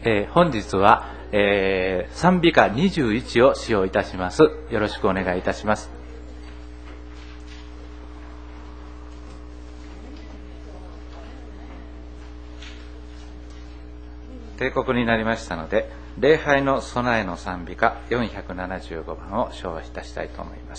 本日は、賛美歌21を使用いたします。よろしくお願いいたします。定刻になりましたので、礼拝の備えの賛美歌475番を唱和いたしたいと思います。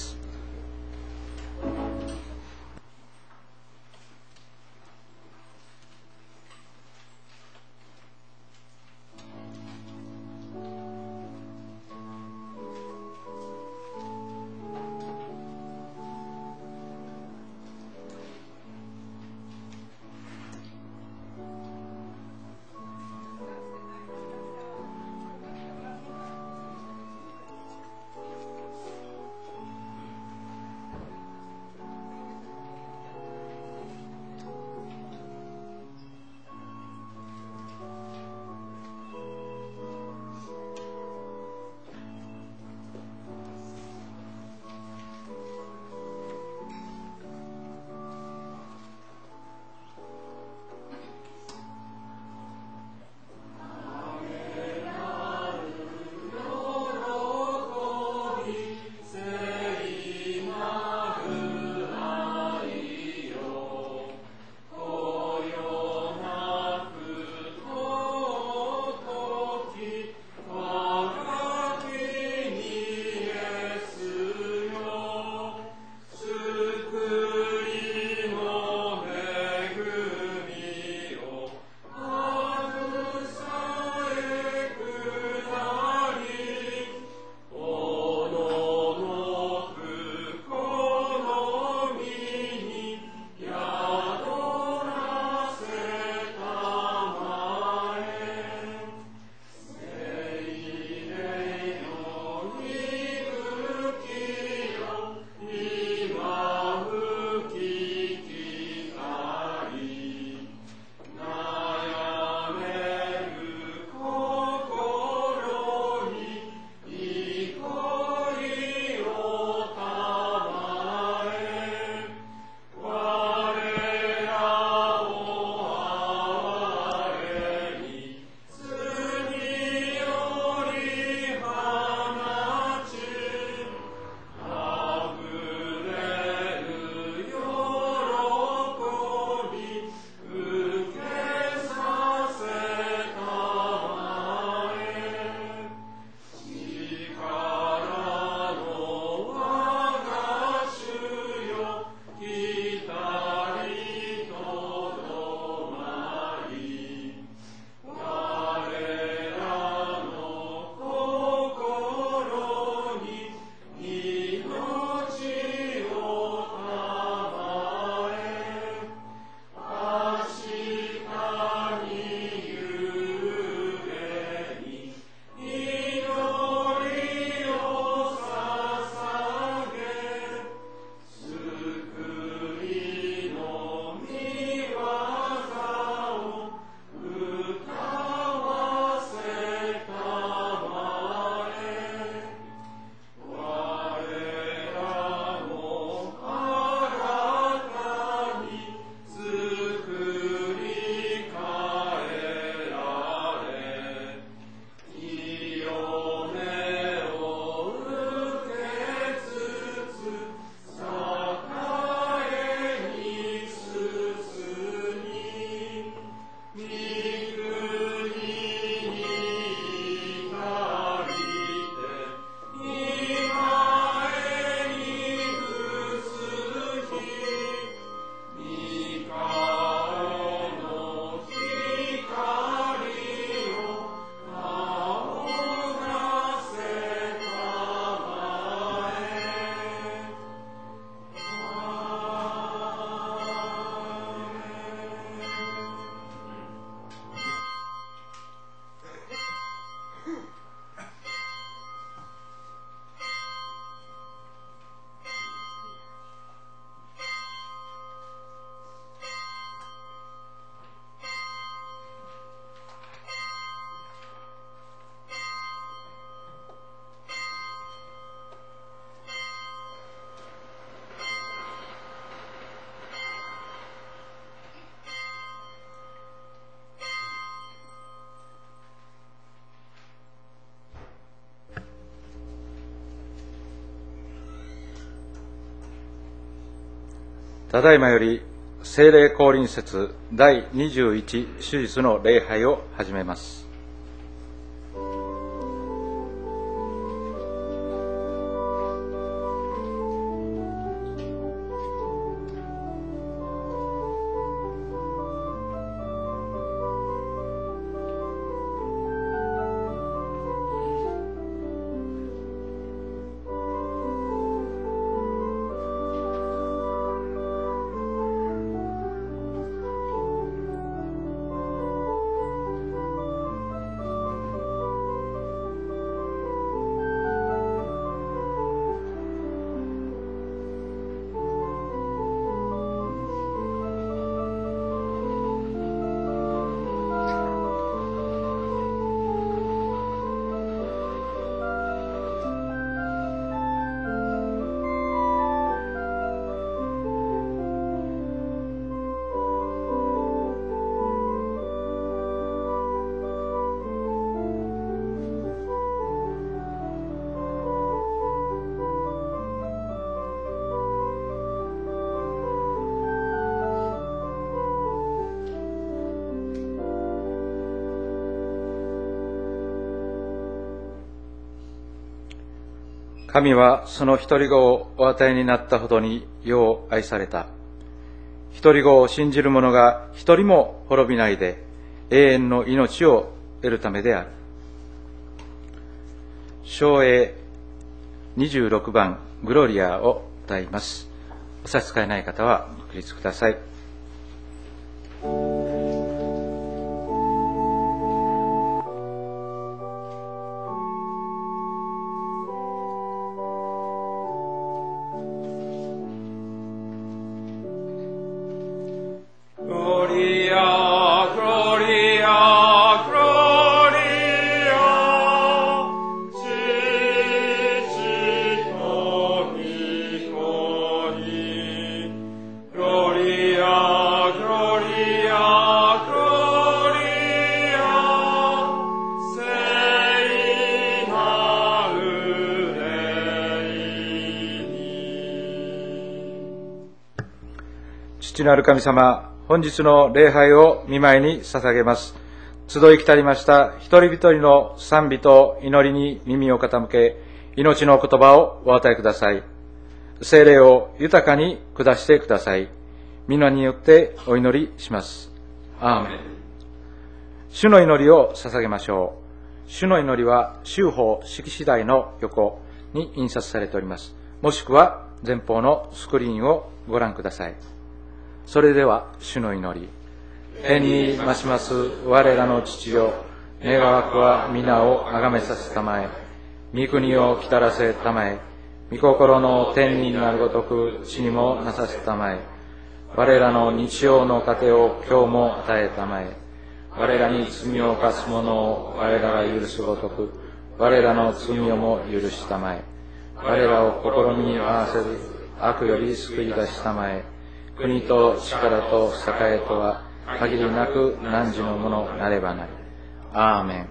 ただいまより聖霊降臨節第21手術の礼拝を始めます。神はその一人子をお与えになったほどに世を愛された。一人子を信じる者が一人も滅びないで永遠の命を得るためである。唱詠26番グロリアを歌います。お差し支えない方はご起立ください。父なる神様、本日の礼拝を御前に捧げます。集い来たりました一人一人の賛美と祈りに耳を傾け、命の言葉をお与えください。聖霊を豊かに下してください。皆によってお祈りします。アーメン。主の祈りを捧げましょう。主の祈りは修法式次第の横に印刷されております。もしくは前方のスクリーンをご覧ください。それでは主の祈り。天に増します我らの父よ、願わくは皆をあがめさせたまえ、御国を来たらせたまえ、御心の天になるごとく地にもなさせたまえ、我らの日曜の糧を今日も与えたまえ、我らに罪を犯す者を我らが許すごとく我らの罪をも許したまえ、我らを試みに合わせず悪より救い出したまえ、国と力と栄とは限りなく汝のものなればなり。アーメ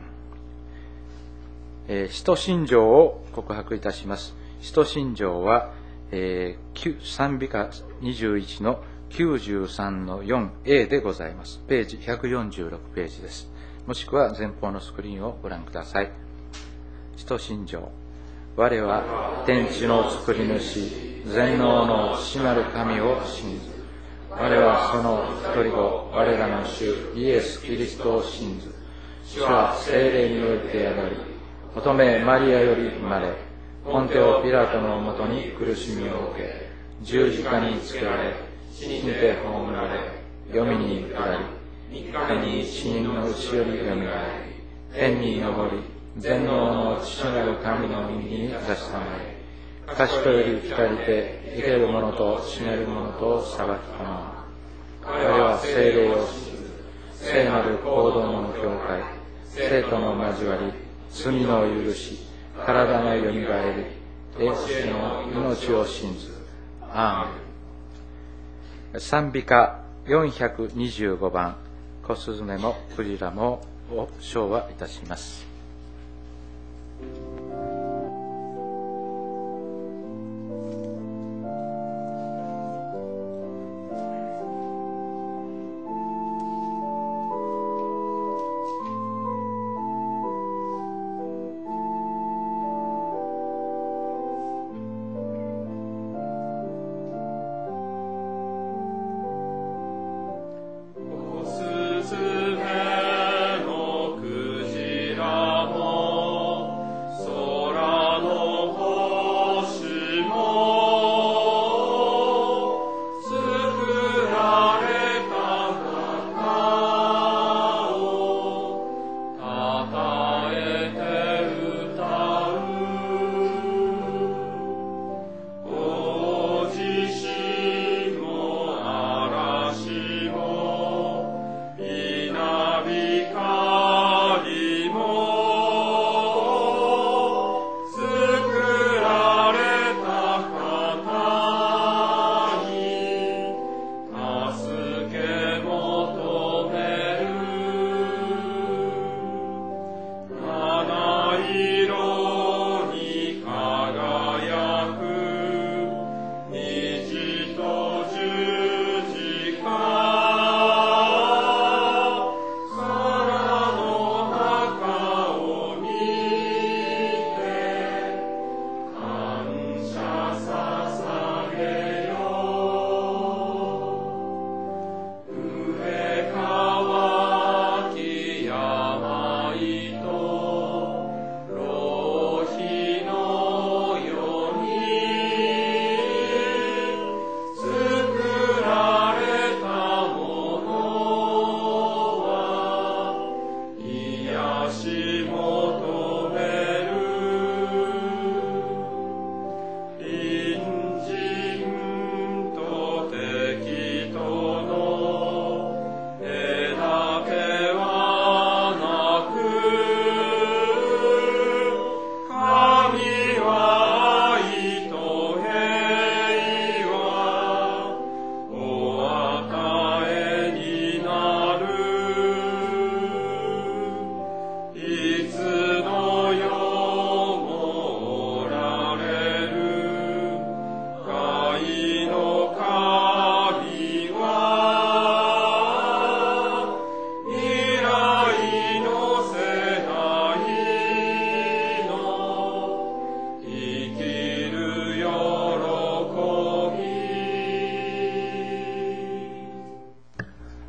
ン。使徒信条を告白いたします。使徒信条は、賛美歌21の93の 4A でございます。ページ146ページです。もしくは前方のスクリーンをご覧ください。使徒信条。我は天地の作り主、全能の父なる神を信ず。我はその一人子、我らの主イエス・キリストを信ず。主は聖霊によって宿り、乙女マリアより生まれ、ポンテオ・ピラトのもとに苦しみを受け、十字架につけられ、死にて葬られ、黄泉に下り、3日に死人のうちよりよみがえり、天に昇り、全能の父なる神の右に座したまえ、賢より来たりて生ける者と死ねる者と裁きたまわ。我は聖霊を信ず、聖なる行動の教会、生徒の交わり、罪の許し、体のよみがえり、永世の命を信ず。アーメン。賛美歌425番、小スズメもクジラもを唱和いたします。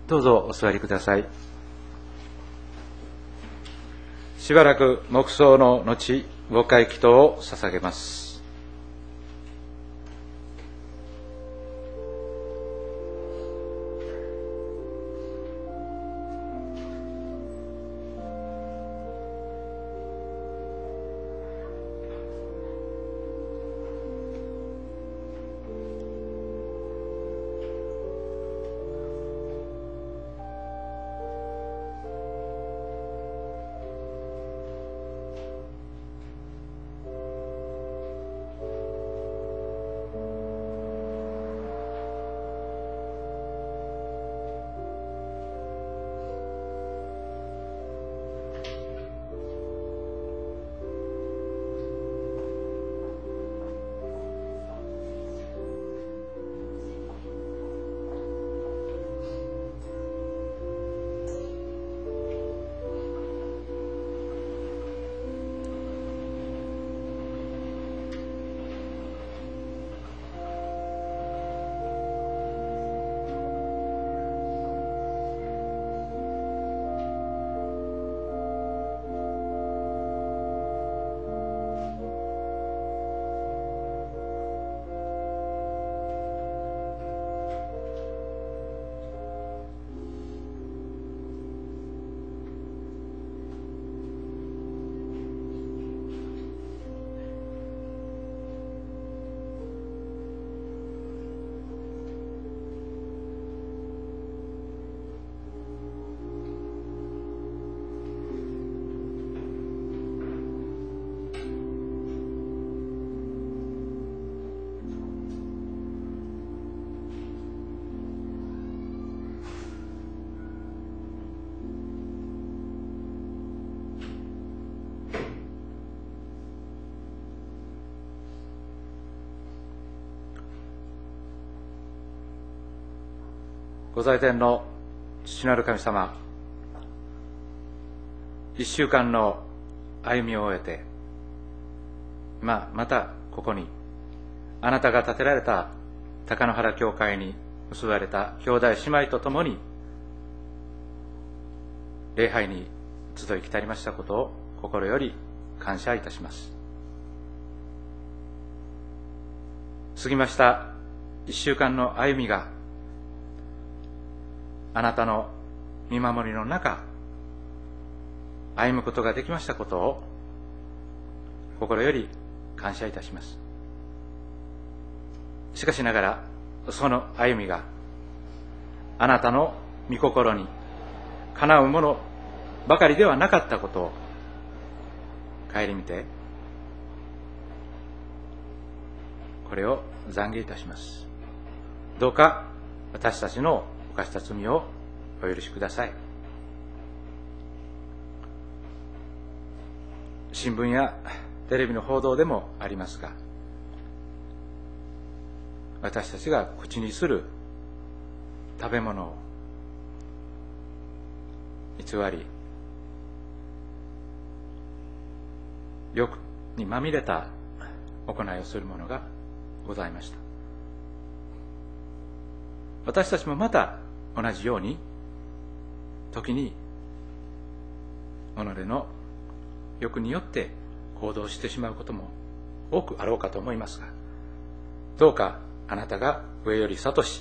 どうぞお座りください。しばらく黙想の後、ご会祈祷を捧げます。ご在天の父なる神様、一週間の歩みを終えて、またここにあなたが建てられた高野原教会に結ばれた兄弟姉妹と共に礼拝に集い来たりましたことを心より感謝いたします。過ぎました一週間の歩みがあなたの見守りの中歩むことができましたことを心より感謝いたします。しかしながらその歩みがあなたの御心にかなうものばかりではなかったことを顧みてこれを懺悔いたします。どうか私たちの犯した罪をお許しください。新聞やテレビの報道でもありますが、私たちが口にする食べ物を偽り、欲にまみれた行いをするものがございました。私たちもまた同じように時に己の欲によって行動してしまうことも多くあろうかと思いますが、どうかあなたが上より諭し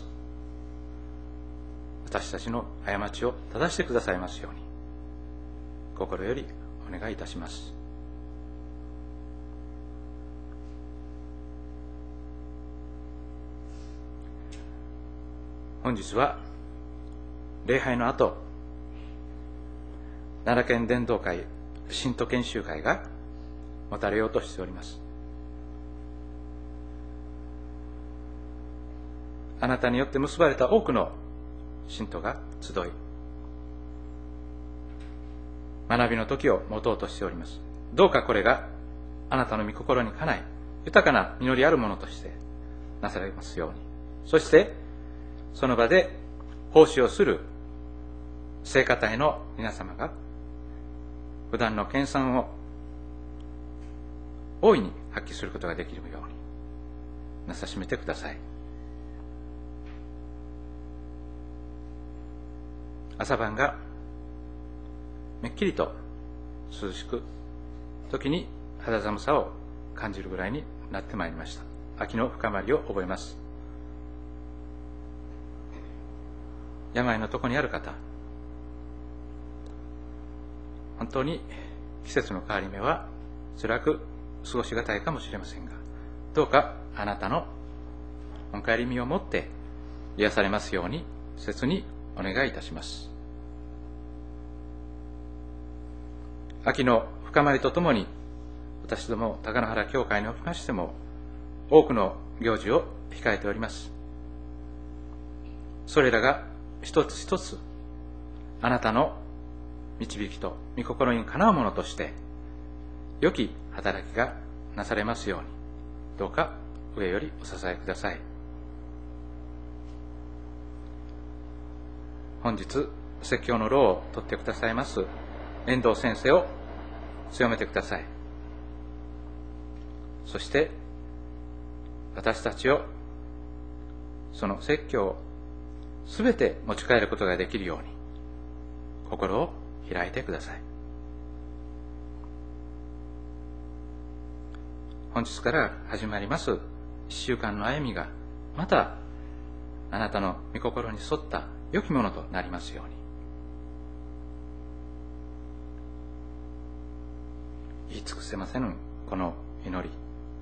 私たちの過ちを正してくださいますように心よりお願いいたします。本日は礼拝の後、奈良県伝道会信徒研修会が持たれようとしております。あなたによって結ばれた多くの信徒が集い、学びの時を持とうとしております。どうかこれがあなたの御心にかない豊かな実りあるものとしてなされますように、そしてその場で奉仕をする聖歌隊の皆様が普段の研鑽を大いに発揮することができるようになさしめてください。 朝晩がめっきりと涼しく、時に肌寒さを感じるぐらいになってまいりました。秋の深まりを覚えます。病のとこにある方、本当に季節の変わり目は辛く過ごしがたいかもしれませんが、どうかあなたの御帰り身をもって癒されますように切にお願いいたします。秋の深まりとともに、私ども高野原教会におきましても多くの行事を控えております。それらが一つ一つあなたの導きと御心にかなうものとして良き働きがなされますように、どうか上よりお支えください。本日説教の労を取ってくださいます遠藤先生を強めてください。そして私たちをその説教をすべて持ち帰ることができるように心を開いてください。本日から始まります一週間の歩みがまたあなたの御心に沿った良きものとなりますように。言い尽くせませぬこの祈り、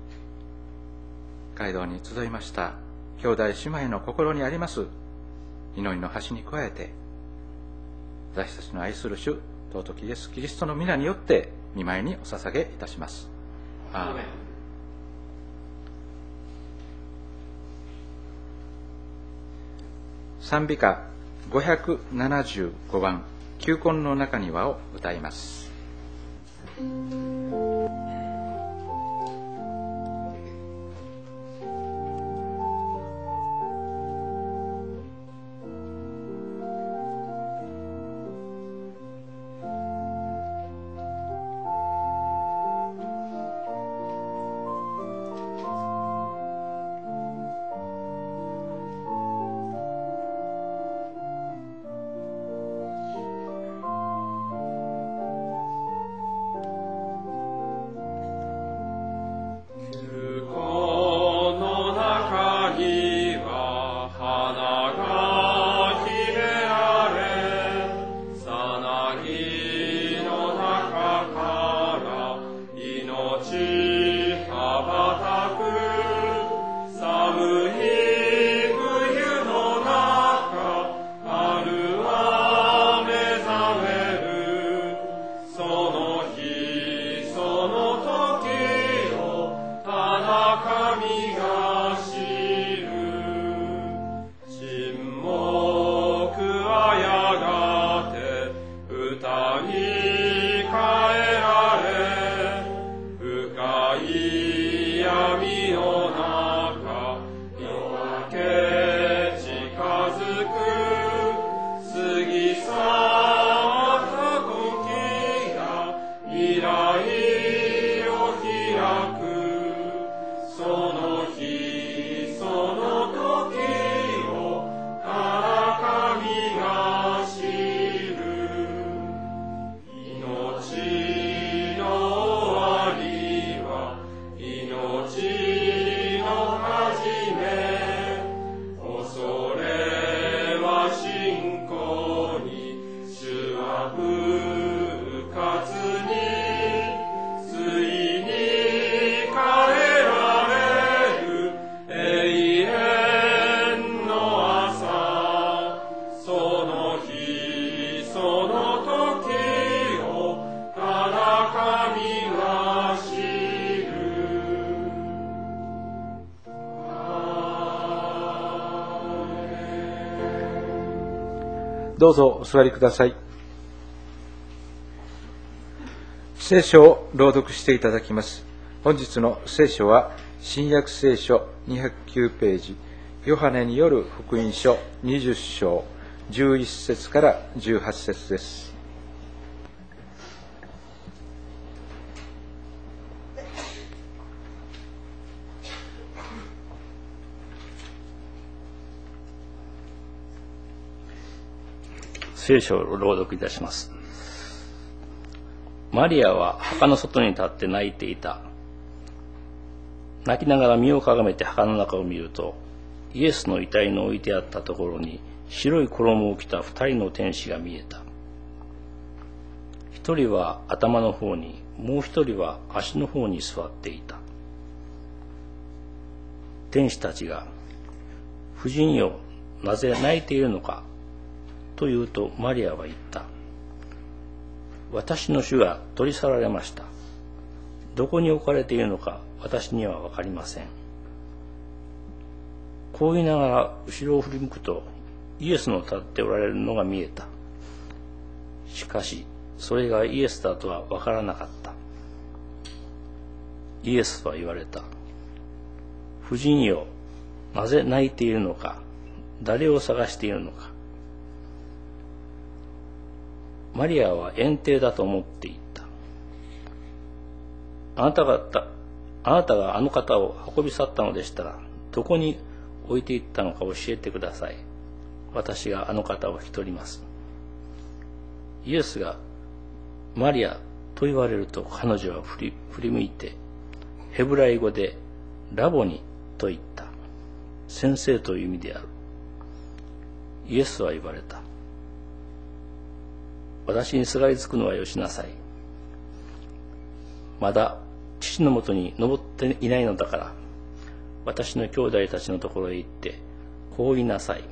街道に集いました兄弟姉妹の心にあります祈りの端に加えて、私たちの愛する主尊きイエスキリストの皆によって御前にお捧げいたします。アーメン。賛美歌575番「球根の中には」を歌います。どうぞお座りください。聖書を朗読していただきます。本日の聖書は新約聖書209ページ、ヨハネによる福音書20章11節から18節です。 聖書を朗読いたします。マリアは墓の外に立って泣いていた。泣きながら身をかがめて墓の中を見ると、イエスの遺体の置いてあったところに白い衣を着た2人の天使が見えた。1人は頭の方に、もう1人は足の方に座っていた。天使たちが、夫人よ、なぜ泣いているのかと言うと、マリアは言った。私の主が取り去られました。どこに置かれているのか私にはわかりません。こう言いながら後ろを振り向くと、イエスの立っておられるのが見えた。しかしそれがイエスだとはわからなかった。イエスは言われた。夫人よ、なぜ泣いているのか、誰を探しているのか。マリアは遠征だと思っていった。あなたがあの方を運び去ったのでしたら、どこに置いていったのか教えてください。私があの方を引き取ります。イエスがマリアと言われると、彼女は振り向いて、ヘブライ語でラボニと言った。先生という意味である。イエスは言われた。私にすがりつくのはよしなさい。まだ父のもとに登っていないのだから、私の兄弟たちのところへ行って、こう言いなさい。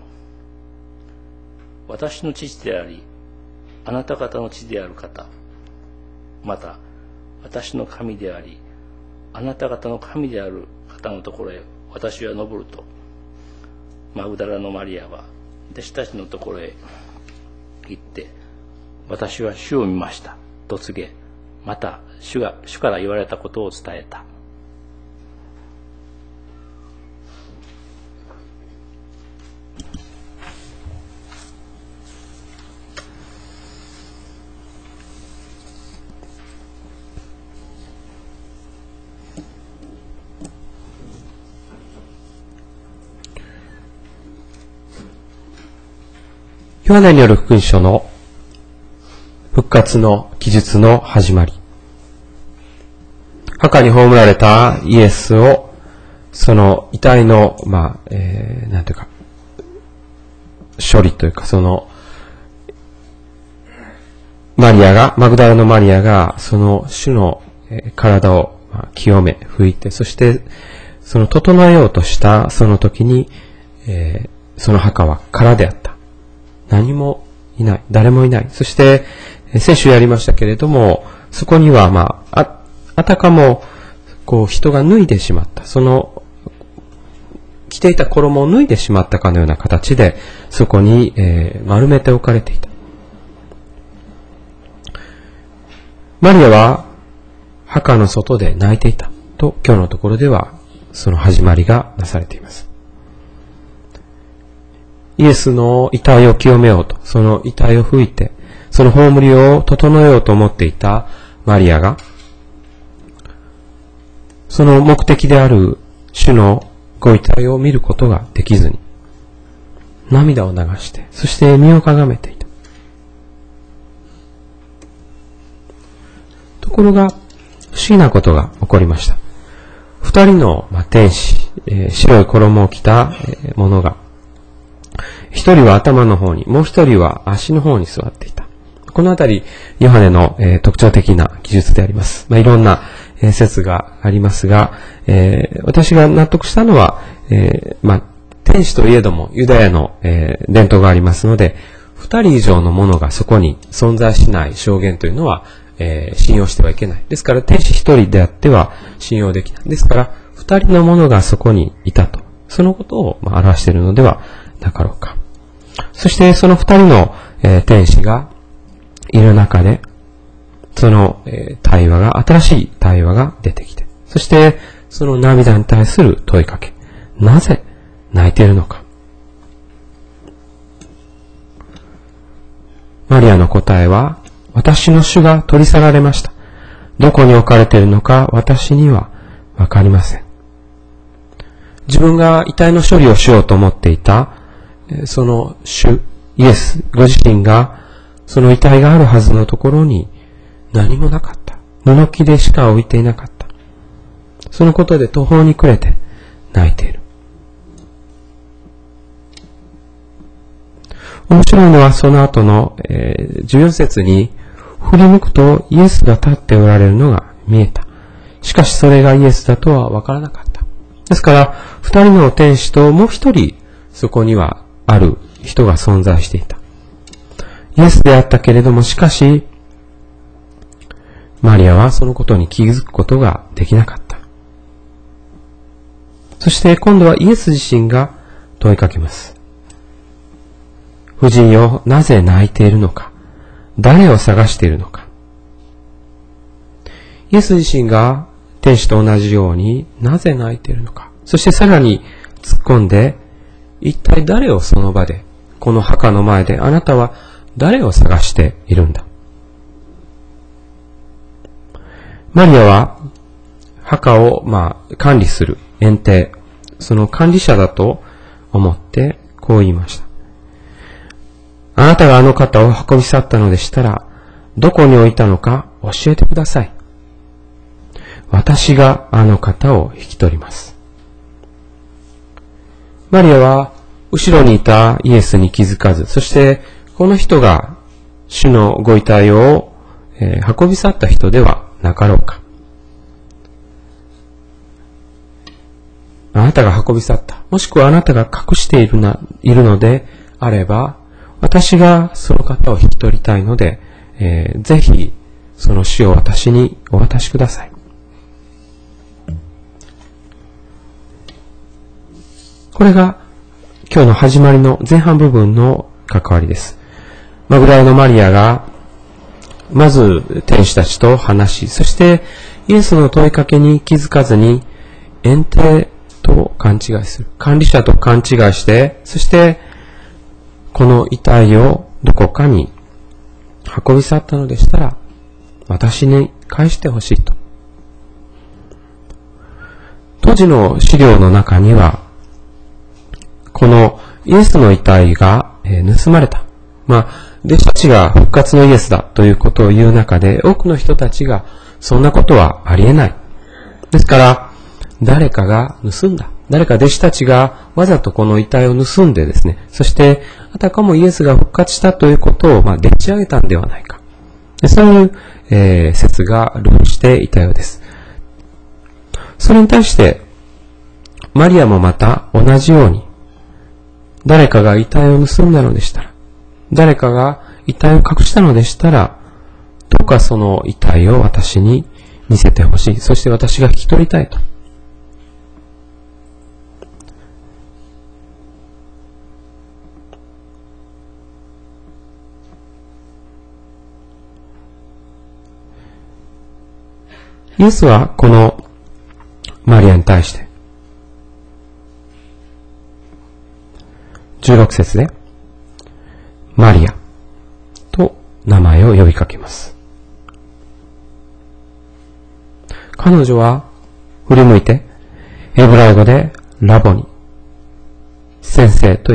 私の父であり、あなた方の父である方、また私の神であり、あなた方の神である方のところへ私は登ると。マグダラのマリアは弟子たちのところへ行って、私は主を見ましたと告げ、また主から言われたことを伝えた。 ヨハネによる福音書の復活の記述の始まり。墓に葬られたイエスを、その遺体の、なんていうか、処理というか、その、マグダラのマリアが、その主の体を清め、拭いて、そして、その整えようとしたその時に、その墓は空であった。何もいない。誰もいない。そして、先週やりましたけれども、そこには、あたかも、人が脱いでしまった。その、着ていた衣を脱いでしまったかのような形で、そこに、丸めて置かれていた。マリアは、墓の外で泣いていた。と、今日のところでは、その始まりがなされています。イエスの遺体を清めようと、その遺体を拭いて、その葬りを整えようと思っていたマリアが、その目的である主のご遺体を見ることができずに、涙を流して、そして身をかがめていた。ところが、不思議なことが起こりました。二人の天使、白い衣を着た者が、一人は頭の方に、もう一人は足の方に座っていた。このあたり、ヨハネの特徴的な記述であります。いろんな説がありますが、私が納得したのは、天使といえどもユダヤの伝統がありますので、二人以上の者がそこに存在しない証言というのは、信用してはいけない。ですから、天使一人であっては信用できない。ですから、二人の者がそこにいたと。そのことを表しているのではなかろうか。そして、その二人の天使がいる中で、その対話が、新しい対話が出てきて、そして、その涙に対する問いかけ。なぜ泣いているのか。マリアの答えは、私の主が取り去られました。どこに置かれているのか私にはわかりません。自分が遺体の処理をしようと思っていた、その主、イエスご自身がその遺体があるはずのところに何もなかった。布木でしか置いていなかった。そのことで途方に暮れて泣いている。面白いのはその後の、14節に振り向くとイエスが立っておられるのが見えた。しかしそれがイエスだとはわからなかった。ですから、二人の天使ともう一人そこにはある人が存在していた。イエスであったけれども、しかし、マリアはそのことに気づくことができなかった。そして今度はイエス自身が問いかけます。夫人よ、なぜ泣いているのか、誰を探しているのか。イエス自身が天使と同じようになぜ泣いているのか。そしてさらに突っ込んで、一体誰をその場で、この墓の前であなたは誰を探しているんだ。マリアは墓を管理する園庭、その管理者だと思ってこう言いました。あなたがあの方を運び去ったのでしたら、どこに置いたのか教えてください。私があの方を引き取ります。マリアは後ろにいたイエスに気づかず、そしてこの人が主のご遺体を運び去った人ではなかろうか。あなたが運び去った。もしくはあなたが隠しているのであれば、私がその方を引き取りたいので、ぜひその死を私にお渡しください。これが今日の始まりの前半部分の関わりです。マグダラのマリアがまず天使たちと話し、そしてイエスの問いかけに気づかずに園庭と勘違いする。管理者と勘違いして、そしてこの遺体をどこかに運び去ったのでしたら私に返してほしいと。当時の資料の中にはこのイエスの遺体が盗まれた。弟子たちが復活のイエスだということを言う中で、多くの人たちがそんなことはありえない。ですから、誰かが盗んだ。誰か弟子たちがわざとこの遺体を盗んでですね、そしてあたかもイエスが復活したということをでっち上げたんではないか。そういう、説が論していたようです。それに対して、マリアもまた同じように、誰かが遺体を盗んだのでしたら、誰かが遺体を隠したのでしたら、どうかその遺体を私に見せてほしい。そして私が引き取りたいと。イエスはこのマリアに対して、16節で、マリアと名前を呼びかけます。彼女は振り向いて、ヘブライ語でラボニ、先生と言った。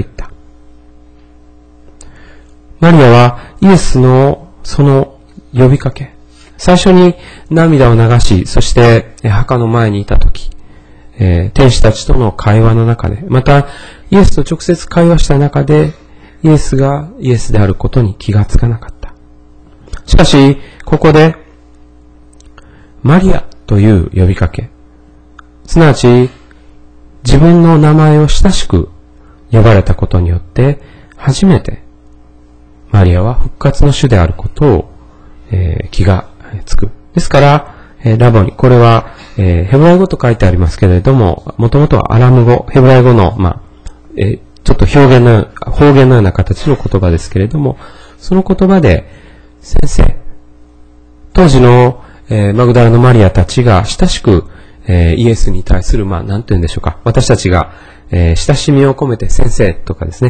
マリアはイエスのその呼びかけ、最初に涙を流し、そして墓の前にいたとき、天使たちとの会話の中で、またイエスと直接会話した中で、イエスがイエスであることに気がつかなかった。しかし、ここで、マリアという呼びかけ、すなわち、自分の名前を親しく呼ばれたことによって、初めて、マリアは復活の主であることを、気がつく。ですから、ラボニ、これは、ヘブライ語と書いてありますけれども、もともとはアラム語、ヘブライ語の、ちょっと方言のような形の言葉ですけれども、その言葉で、先生、当時の、マグダラのマリアたちが親しく、イエスに対する、なんて言うんでしょうか、私たちが、親しみを込めて先生とかですね、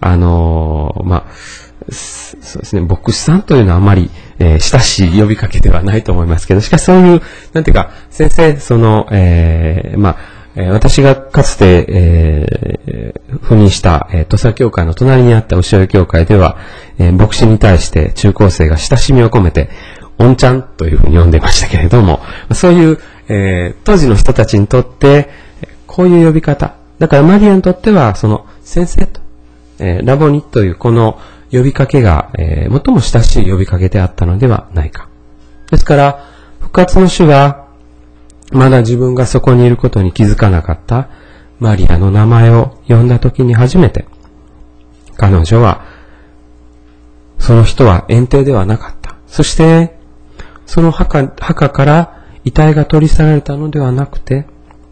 そうですね、牧師さんというのはあまり、親しい呼びかけではないと思いますけど、しかしそういう、なんていうか、先生、 私がかつて、赴任した、土佐教会の隣にあった牛尾教会では、牧師に対して中高生が親しみを込めて、おんちゃんというふうに呼んでましたけれども、そういう、当時の人たちにとって、こういう呼び方。だからマリアにとっては、その先生と、ラボニというこの呼びかけが、最も親しい呼びかけであったのではないか。ですから、復活の主が、まだ自分がそこにいることに気づかなかったマリアの名前を呼んだときに初めて、彼女は、その人は園庭ではなかった。そして、その墓から遺体が取り去られたのではなくて、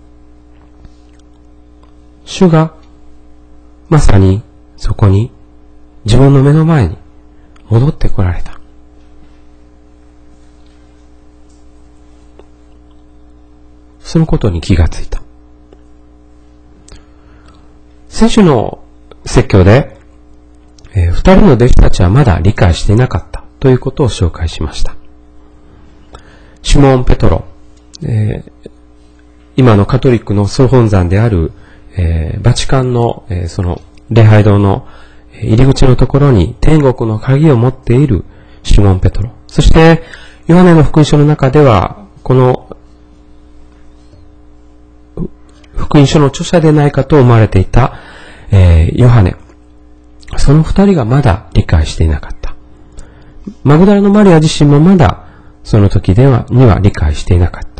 主がまさにそこに自分の目の前に戻ってこられた。そのことに気がついた。先週の説教で、二人の弟子たちはまだ理解していなかったということを紹介しました。シモン・ペトロ、今のカトリックの総本山である、バチカンの、その礼拝堂の入り口のところに天国の鍵を持っているシモン・ペトロ。そして、ヨハネの福音書の中では、この福音書の著者でないかと思われていた、ヨハネ。その二人がまだ理解していなかった。マグダラのマリア自身もまだその時には理解していなかった。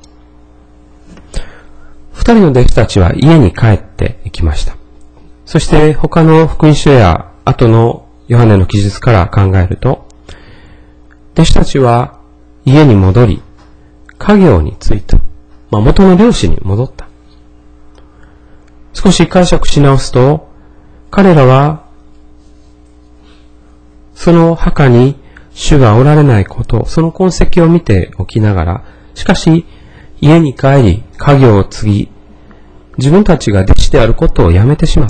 二人の弟子たちは家に帰っていきました。そして他の福音書や後のヨハネの記述から考えると、弟子たちは家に戻り、家業に就いた。元の漁師に戻った。少し解釈し直すと、彼らは、その墓に主がおられないこと、その痕跡を見ておきながら、しかし、家に帰り、家業を継ぎ、自分たちが弟子であることをやめてしまった。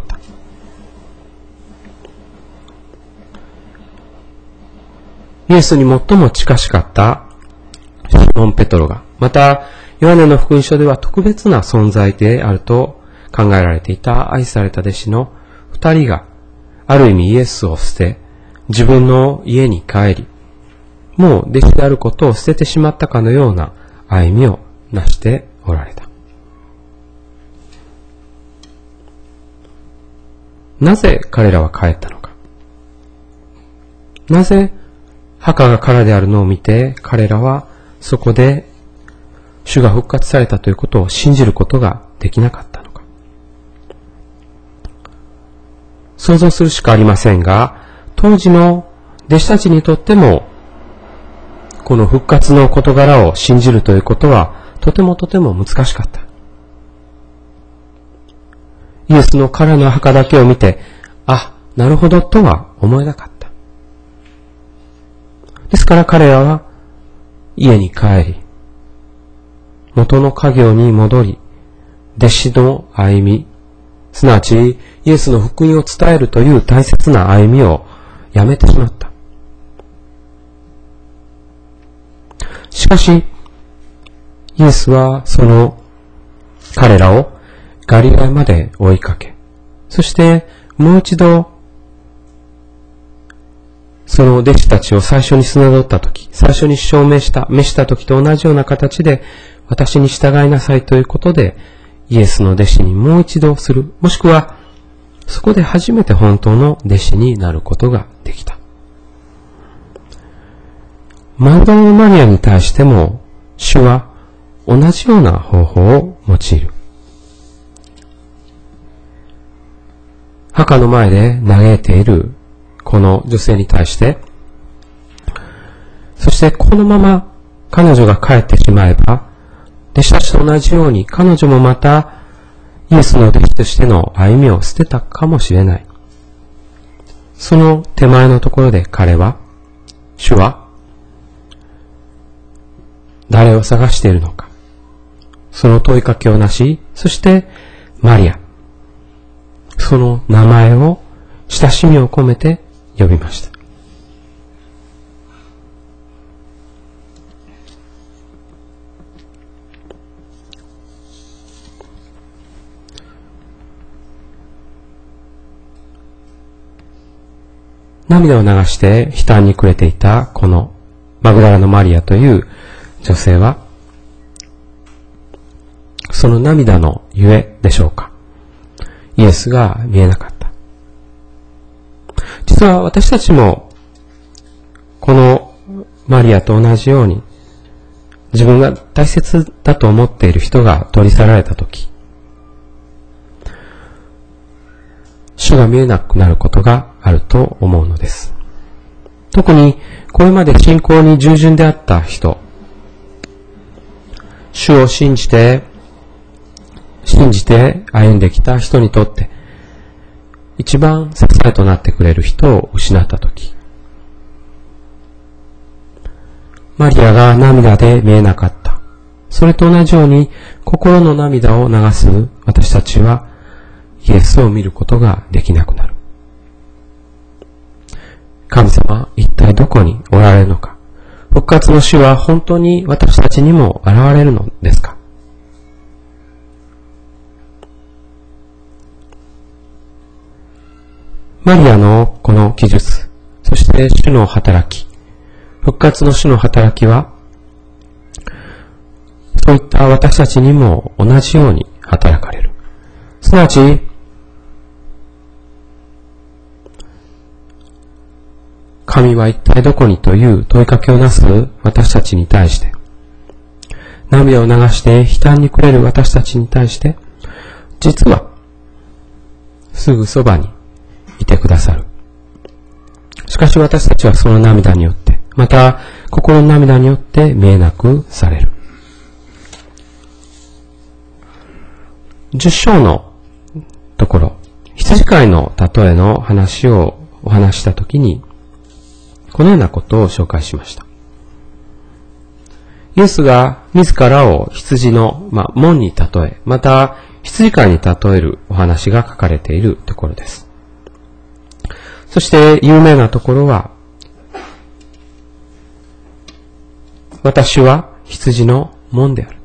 イエスに最も近しかったシモン・ペトロが、また、ヨハネの福音書では特別な存在であると考えられていた愛された弟子の二人が、ある意味イエスを捨て、自分の家に帰り、もう弟子であることを捨ててしまったかのような歩みをなしておられた。なぜ彼らは帰ったのか。なぜ墓が空であるのを見て彼らはそこで主が復活されたということを信じることができなかったのか。想像するしかありませんが、当時の弟子たちにとってもこの復活の事柄を信じるということはとても難しかった。イエスの空の墓だけを見て、なるほどとは思えなかった。ですから彼らは家に帰り、元の家業に戻り、弟子の歩み、すなわちイエスの福音を伝えるという大切な歩みをやめてしまった。しかし、イエスはその彼らをガリラヤまで追いかけ、そしてもう一度その弟子たちを最初に侮ったとき、最初に召したときと同じような形で私に従いなさいということでイエスの弟子にもう一度する、もしくはそこで初めて本当の弟子になることができた。マグダラのマリアに対しても主は同じような方法を用いる。墓の前で嘆いているこの女性に対して、そしてこのまま彼女が帰ってしまえば、弟子たちと同じように彼女もまたイエスの弟子としての歩みを捨てたかもしれない。その手前のところで主は誰を探しているのか、その問いかけをなし、そしてマリア、その名前を親しみを込めて呼びました。 涙を流して悲嘆に暮れていたこのマグダラのマリアという女性は、その涙のゆえでしょうか、イエスが見えなかった。実は私たちもこのマリアと同じように、自分が大切だと思っている人が取り去られたとき、主が見えなくなることがあると思うのです。特にこれまで信仰に従順であった人、主を信じて歩んできた人にとって、一番支えとなってくれる人を失ったとき、マリアが涙で見えなかった。それと同じように心の涙を流す私たちはイエスを見ることができなくなる。神様、一体どこにおられるのか。復活の主は本当に私たちにも現れるのですか。マリアのこの記述、そして主の働き、復活の主の働きは、そういった私たちにも同じように働かれる。すなわち、神は一体どこにという問いかけをなす私たちに対して、涙を流して悲嘆に暮れる私たちに対して、実はすぐそばにいてくださる。しかし私たちはその涙によって、また心の涙によって見えなくされる。10章のところ、羊飼いの例えの話をお話したときに、このようなことを紹介しました。イエスが自らを羊の、門に例え、また羊飼いに例えるお話が書かれているところです。そして有名なところは、私は羊の門である。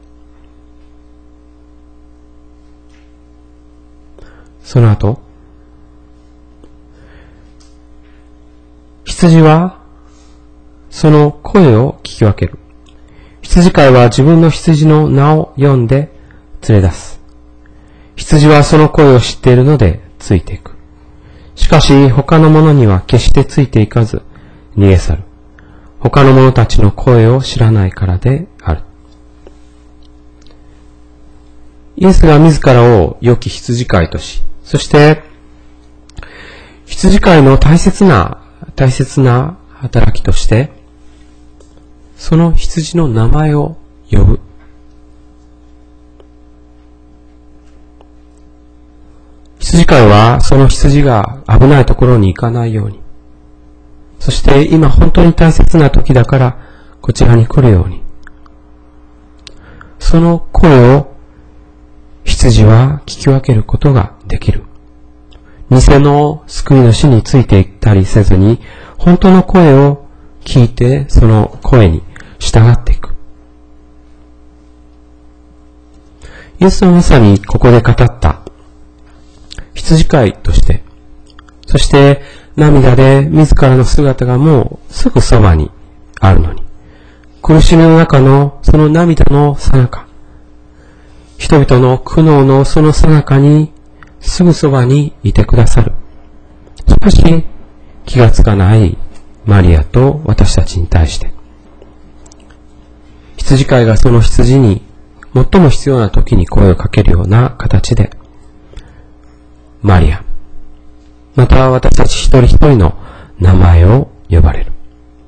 その後、羊はその声を聞き分ける。羊飼いは自分の羊の名を呼んで連れ出す。羊はその声を知っているのでついていく。しかし他の者には決してついていかず逃げ去る。他の者たちの声を知らないからである。イエスが自らを良き羊飼いとし、そして羊飼いの大切な働きとして、その羊の名前を呼ぶ。羊飼いはその羊が危ないところに行かないように、そして今本当に大切な時だからこちらに来るように、その声を羊は聞き分けることができる。偽の救い主についていったりせずに、本当の声を聞いてその声に従っていく。イエスはまさにここで語った羊飼いとして、そして涙で自らの姿がもうすぐそばにあるのに、苦しみの中のその涙の最中、人々の苦悩のその最中にすぐそばにいてくださる。しかし気がつかないマリアと私たちに対して、羊飼いがその羊に最も必要な時に声をかけるような形で、マリア、また私たち一人一人の名前を呼ばれる。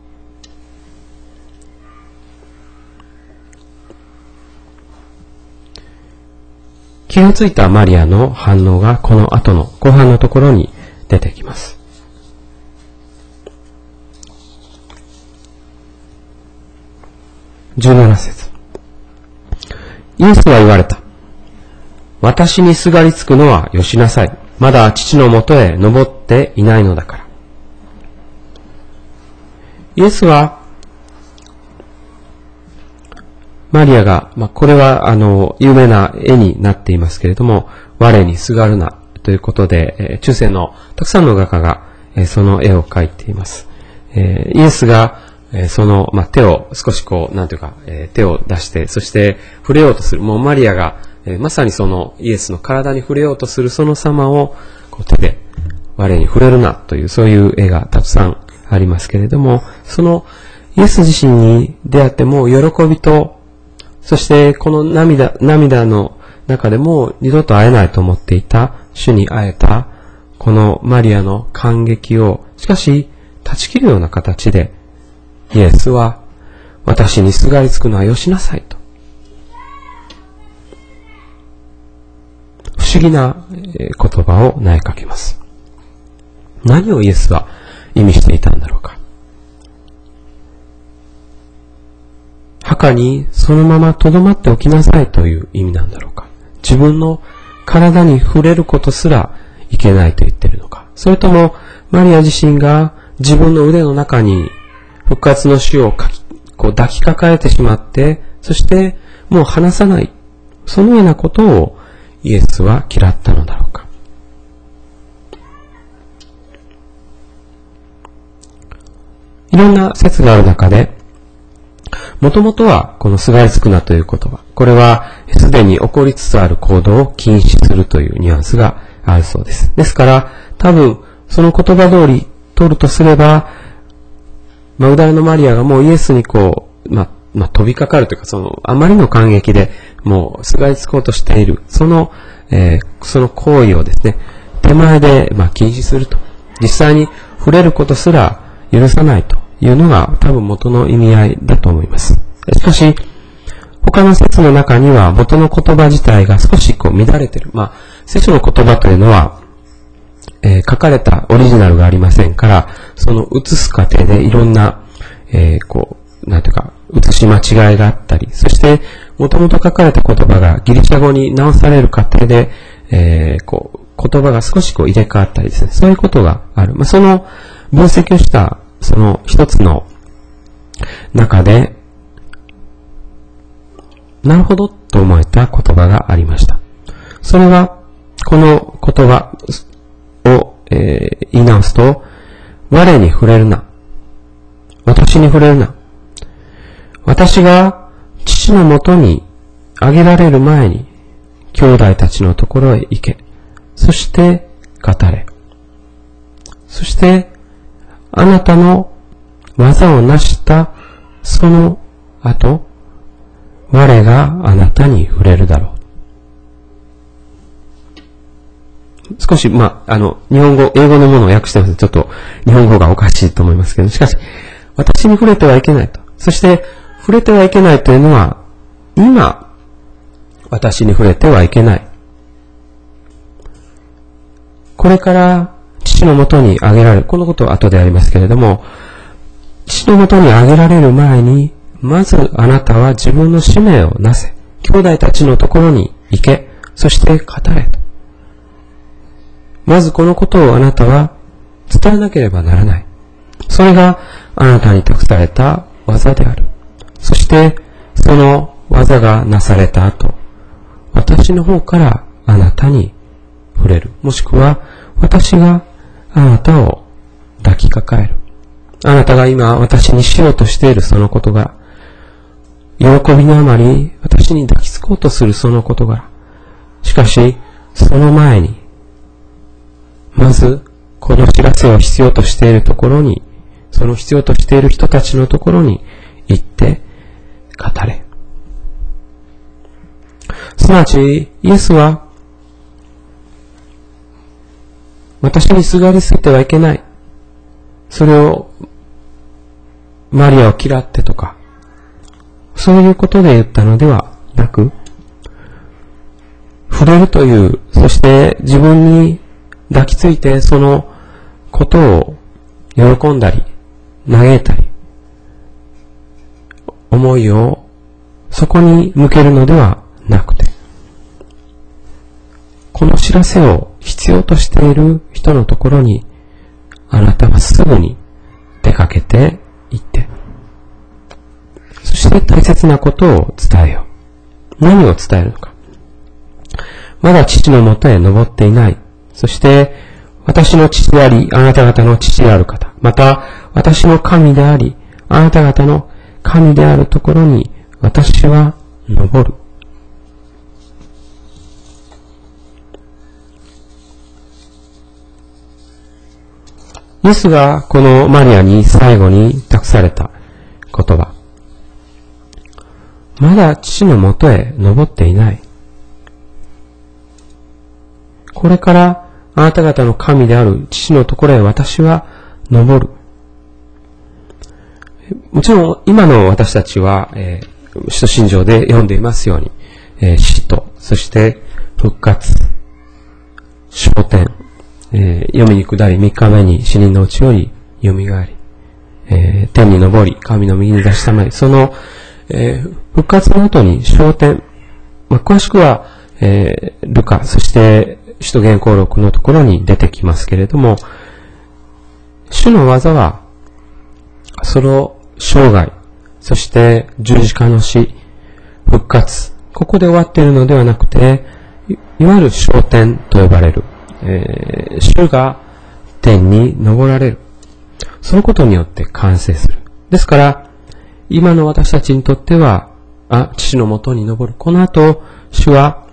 気がついたマリアの反応がこの後の後半のところに出てきます。17節。イエスは言われた。私にすがりつくのはよしなさい。まだ父のもとへ登っていないのだから。イエスは、マリアが、これは有名な絵になっていますけれども、我にすがるなということで、中世のたくさんの画家がその絵を描いています。イエスが、その、手を少し手を出して、そして触れようとする。もうマリアが、まさにそのイエスの体に触れようとするその様を、手で我に触れるなという、そういう絵がたくさんありますけれども、そのイエス自身に出会っても喜びと、そしてこの涙の中でも二度と会えないと思っていた主に会えたこのマリアの感激をしかし断ち切るような形でイエスは私にすがりつくのはよしなさいと不思議な言葉を投げかけます。何をイエスは意味していたんだろうか。墓にそのまま留まっておきなさいという意味なんだろうか。自分の体に触れることすらいけないと言っているのか。それともマリア自身が自分の腕の中に復活の死を抱きかかえてしまって、そしてもう離さない。そのようなことをイエスは嫌ったのだろうか。いろんな説がある中で、もともとはこのすがりつくなという言葉、これはすでに起こりつつある行動を禁止するというニュアンスがあるそうです。ですから多分その言葉通り取るとすれば、マグダラのマリアがもうイエスに飛びかかるというか、あまりの感激でもうすがりつこうとしているその行為をですね、手前で禁止すると、実際に触れることすら許さないというのが多分元の意味合いだと思います。しかし他の説の中には元の言葉自体が少し乱れている。聖書の言葉というのは、書かれたオリジナルがありませんから、その写す過程でいろんな、写し間違いがあったり、そして、もともと書かれた言葉がギリシャ語に直される過程で、言葉が少し入れ替わったりですね、そういうことがある。その分析をした、その一つの中で、なるほどと思えた言葉がありました。それは、この言葉を、言い直すと、我に触れるな。私に触れるな。私が父のもとにあげられる前に、兄弟たちのところへ行け。そして語れ。そして、あなたの技を成したその後、我があなたに触れるだろう。少し、日本語、英語のものを訳してます。ちょっと日本語がおかしいと思いますけど、しかし、私に触れてはいけないと。そして、触れてはいけないというのは、今、私に触れてはいけない。これから父のもとにあげられる。このことは後でやりますけれども、父のもとにあげられる前に、まずあなたは自分の使命をなせ。兄弟たちのところに行け。そして語れと。まずこのことをあなたは伝えなければならない。それがあなたに託された技である。そしてその技がなされた後、私の方からあなたに触れる。もしくは私があなたを抱きかかえる。あなたが今私にしようとしているその事柄、喜びのあまり私に抱きつこうとするその事柄。しかしその前に、まずこの知らせを必要としているところに、その必要としている人たちのところに行って語れ。すなわちイエスは、私にすがりついてはいけない。それをマリアを嫌ってとか、そういうことで言ったのではなく、触れるという、そして自分に抱きついてそのことを喜んだり、嘆いたり、思いをそこに向けるのではなくて、この知らせを必要としている人のところに、あなたはすぐに出かけて行って、そして大切なことを伝えよう。何を伝えるのか。まだ父のもとへ登っていない。そして私の父であり、あなた方の父である方、また私の神であり、あなた方の神であるところに私は登る。イエスがこのマリアに最後に託された言葉。まだ父のもとへ登っていない。これからあなた方の神である父のところへ私は登る。もちろん今の私たちは、使徒信条で読んでいますように、死と、そして復活、昇天、読みに下り3日目に死人のうちより蘇り、天に昇り神の右に出したまり、その、復活の後に昇天、詳しくは、ルカ、そして使徒言行録のところに出てきますけれども、主の技はその生涯、そして十字架の死、復活、ここで終わっているのではなくて、いわゆる昇天と呼ばれる、主が天に昇られる。そのことによって完成する。ですから、今の私たちにとっては、父のもとに昇る。この後、主は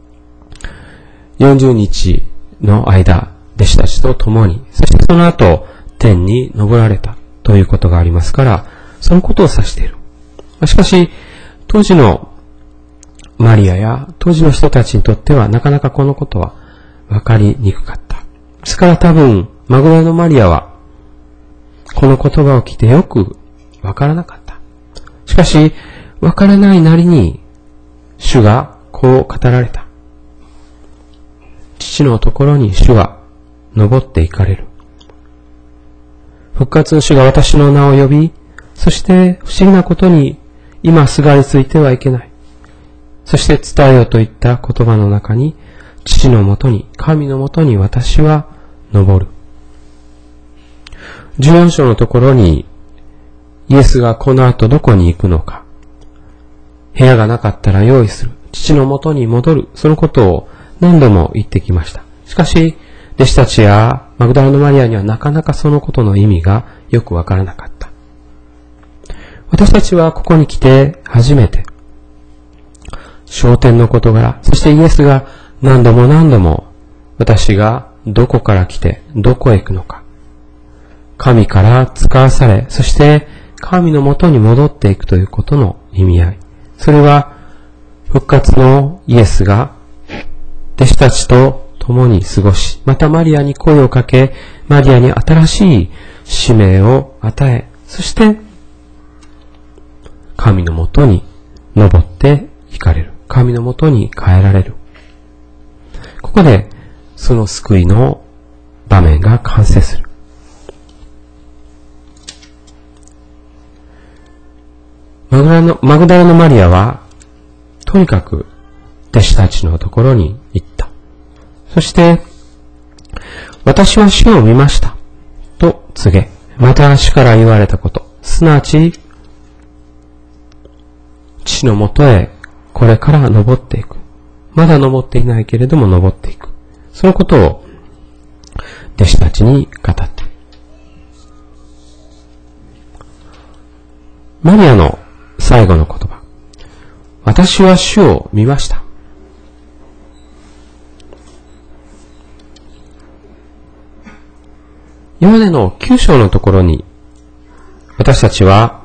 40日の間、弟子たちと共に、そしてその後、天に昇られたということがありますから、そのことを指している。しかし、当時のマリアや当時の人たちにとっては、なかなかこのことは分かりにくかった。ですから多分、マグダラのマリアは、この言葉を聞いてよく分からなかった。しかし、分からないなりに、主がこう語られた。父のところに主は登っていかれる。復活の主が私の名を呼び、そして不思議なことに今すがりついてはいけない。そして伝えようといった言葉の中に、父のもとに、神のもとに私は登る。14章のところに、イエスがこの後どこに行くのか。部屋がなかったら用意する。父のもとに戻る。そのことを何度も言ってきました。しかし、弟子たちやマグダラのマリアにはなかなかそのことの意味がよくわからなかった。私たちはここに来て初めて、昇天の事柄、そしてイエスが何度も何度も私がどこから来てどこへ行くのか、神から使わされ、そして神のもとに戻っていくということの意味合い。それは復活のイエスが弟子たちと共に過ごし、またマリアに声をかけ、マリアに新しい使命を与え、そして神のもとに登っていかれる。神のもとに帰られる。ここでその救いの場面が完成する。マグダラのマリアはとにかく弟子たちのところに行った。そして、私は主を見ましたと告げ、また主から言われたこと、すなわち父のもとへこれから登っていく。まだ登っていないけれども登っていく。そのことを弟子たちに語った。マリアの最後の言葉。私は主を見ました。ヨハネの9章のところに、私たちは、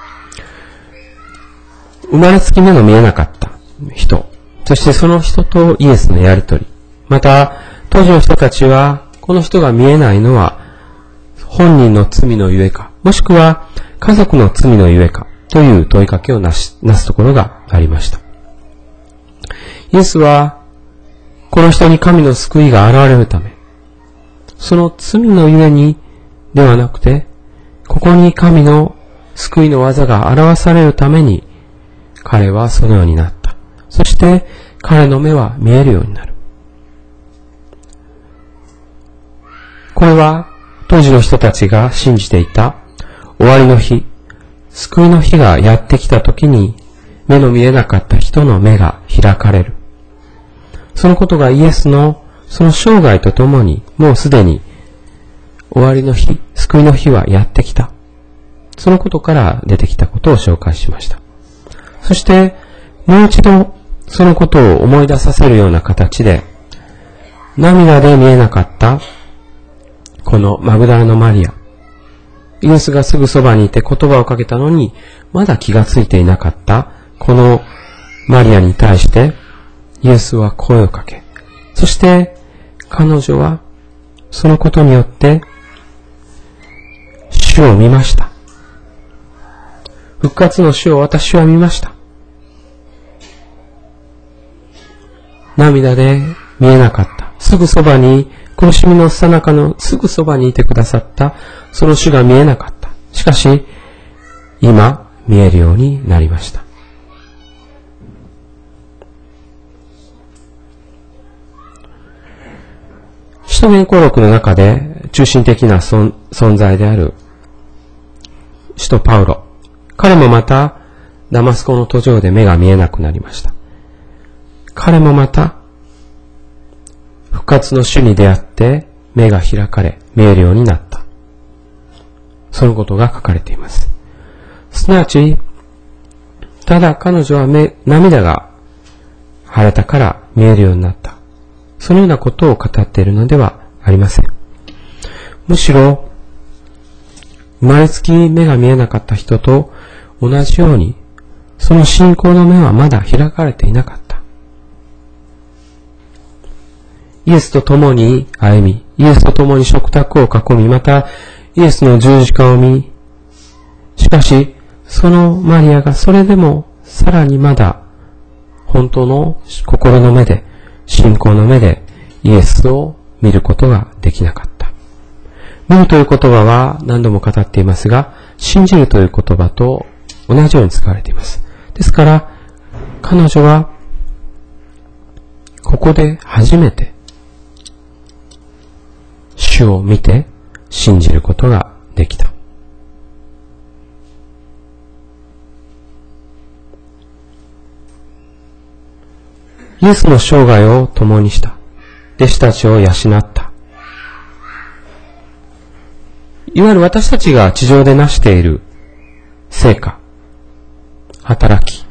生まれつき目の見えなかった人、そしてその人とイエスのやりとり、また、当時の人たちは、この人が見えないのは、本人の罪のゆえか、もしくは家族の罪のゆえか、という問いかけをなすところがありました。イエスは、この人に神の救いが現れるため、その罪のゆえにではなくて、ここに神の救いの技が表されるために、彼はそのようになった。そして彼の目は見えるようになる。これは当時の人たちが信じていた終わりの日、救いの日がやってきた時に、目の見えなかった人の目が開かれる。そのことがイエスのその生涯とともにもうすでに終わりの日、救いの日はやってきた。そのことから出てきたことを紹介しました。そしてもう一度そのことを思い出させるような形で、涙で見えなかったこのマグダラのマリア、イエスがすぐそばにいて言葉をかけたのにまだ気がついていなかったこのマリアに対してイエスは声をかけ、そして彼女はそのことによって主を見ました。復活の主を私は見ました。涙で見えなかった。すぐそばに、苦しみの最中のすぐそばにいてくださったその主が見えなかった。しかし、今見えるようになりました。使徒言行録の中で中心的な存在である使徒パウロ。彼もまたダマスコの途上で目が見えなくなりました。彼もまた復活の主に出会って目が開かれ見えるようになった。そのことが書かれています。すなわち、ただ彼女は涙が晴れたから見えるようになった。そのようなことを語っているのではありません。むしろ、生まれつき目が見えなかった人と同じように、その信仰の目はまだ開かれていなかった。イエスと共に歩み、イエスと共に食卓を囲み、またイエスの十字架を見、しかし、そのマリアがそれでもさらにまだ本当の心の目で、信仰の目でイエスを見ることができなかった。見るという言葉は何度も語っていますが、信じるという言葉と同じように使われています。ですから、彼女はここで初めて主を見て信じることができた。イエスの生涯を共にした。弟子たちを養った。いわゆる私たちが地上で成している成果、働き。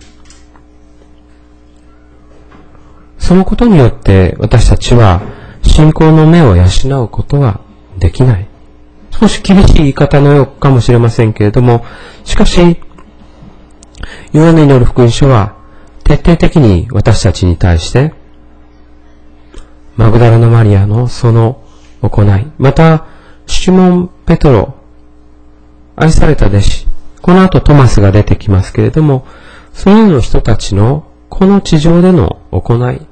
そのことによって私たちは信仰の目を養うことはできない。少し厳しい言い方のようかもしれませんけれども、しかし、ヨハネによる福音書は徹底的に私たちに対して、マグダラのマリアのその行い、また、シモン・ペトロ、愛された弟子、この後トマスが出てきますけれども、そのような人たちのこの地上での行い、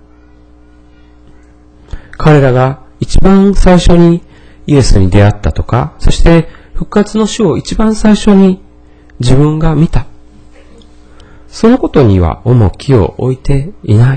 彼らが一番最初にイエスに出会ったとか、そして復活の主を一番最初に自分が見た。そのことには重きを置いていない。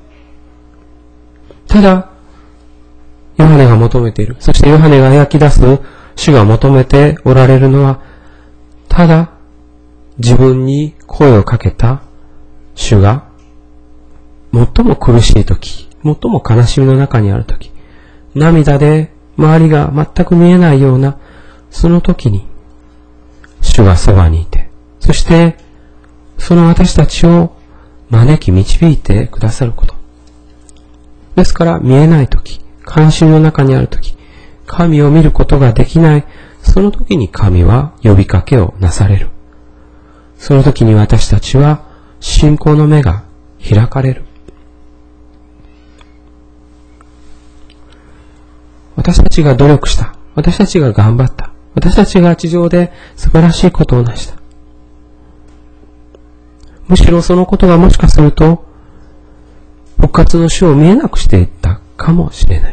ただ、ヨハネが求めている。そしてヨハネが描き出す主が求めておられるのは、ただ自分に声をかけた主が最も苦しいとき、最も悲しみの中にあるとき、涙で周りが全く見えないようなその時に主がそばにいて、そしてその私たちを招き導いてくださること。ですから見えないとき、悲しみの中にあるとき、神を見ることができない、その時に神は呼びかけをなされる。その時に私たちは信仰の目が開かれる。私たちが努力した。私たちが頑張った。私たちが地上で素晴らしいことを成した。むしろそのことがもしかすると、復活の主を見えなくしていったかもしれない。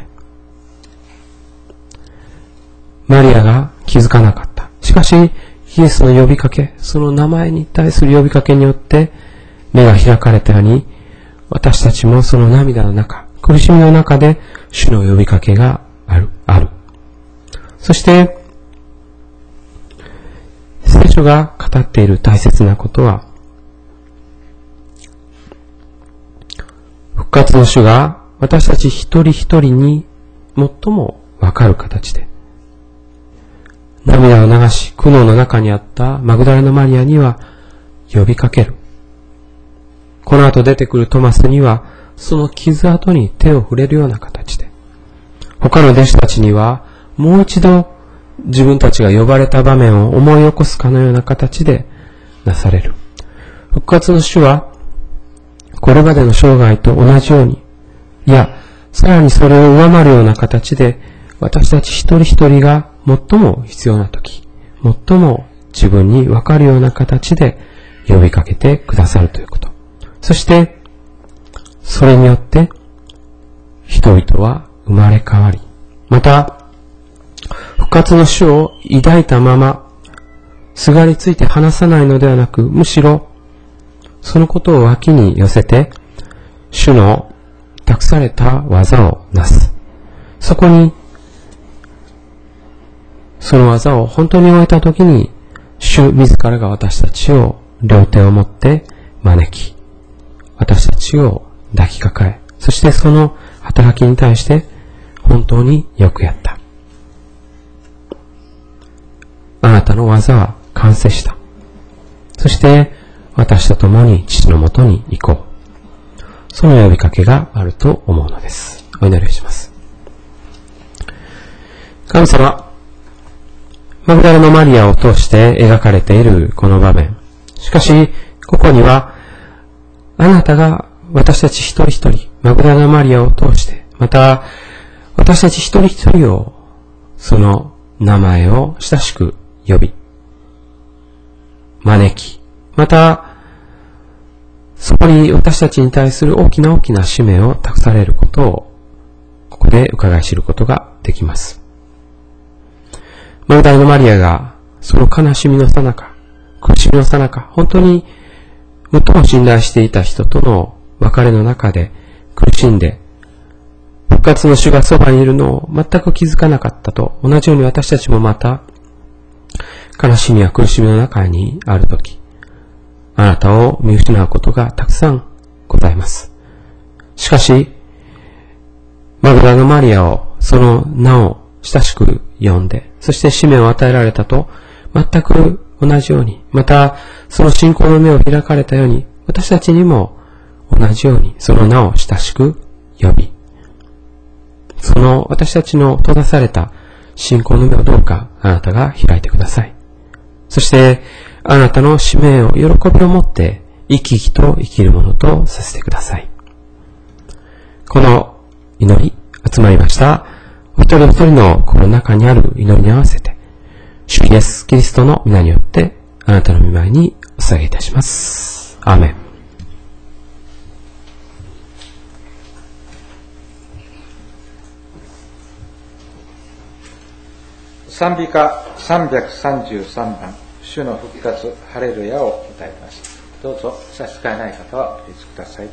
マリアが気づかなかった。しかし、イエスの呼びかけ、その名前に対する呼びかけによって目が開かれたように、私たちもその涙の中、苦しみの中で主の呼びかけがある。そして、聖書が語っている大切なことは、復活の主が私たち一人一人に最もわかる形で、涙を流し苦悩の中にあったマグダラのマリアには呼びかける。この後出てくるトマスにはその傷跡に手を触れるような形で、他の弟子たちにはもう一度自分たちが呼ばれた場面を思い起こすかのような形でなされる。復活の主はこれまでの生涯と同じように、いやさらにそれを上回るような形で、私たち一人一人が最も必要な時、最も自分に分かるような形で呼びかけてくださるということ。そしてそれによって人々は生まれ変わり、また復活の主を抱いたまますがりついて離さないのではなく、むしろそのことを脇に寄せて主の託された技をなす。そこにその技を本当に終えたときに、主自らが私たちを両手を持って招き、私たちを抱きかかえ、そしてその働きに対して本当によくやった。あなたの技は完成した。そして私と共に父のもとに行こう。その呼びかけがあると思うのです。お祈りします。神様、マグダラのマリアを通して描かれているこの場面。しかし、ここには、あなたが私たち一人一人、マグダラのマリアを通して、また、私たち一人一人を、その名前を親しく呼び、招き、また、そこに私たちに対する大きな大きな使命を託されることを、ここで伺い知ることができます。マグダラのマリアが、その悲しみの最中、苦しみの最中、本当に最も信頼していた人との別れの中で苦しんで、復活の主がそばにいるのを全く気づかなかったと、同じように私たちもまた、悲しみや苦しみの中にあるとき、あなたを見失うことがたくさんございます。しかし、マグダラのマリアを、その名を親しく呼んで、そして使命を与えられたと、全く同じように、また、その信仰の目を開かれたように、私たちにも同じように、その名を親しく呼び、その私たちの閉ざされた信仰の目をどうかあなたが開いてください。そして、あなたの使命を喜びを持って生き生きと生きるものとさせてください。この祈り、集まりましたお一人お一人の心の中にある祈りに合わせて、主イエスキリストの皆によってあなたの御前にお捧げいたします。アーメン。 賛美歌333番、主の復活ハレルヤを歌います。どうぞ差し支えない方はお立ちください。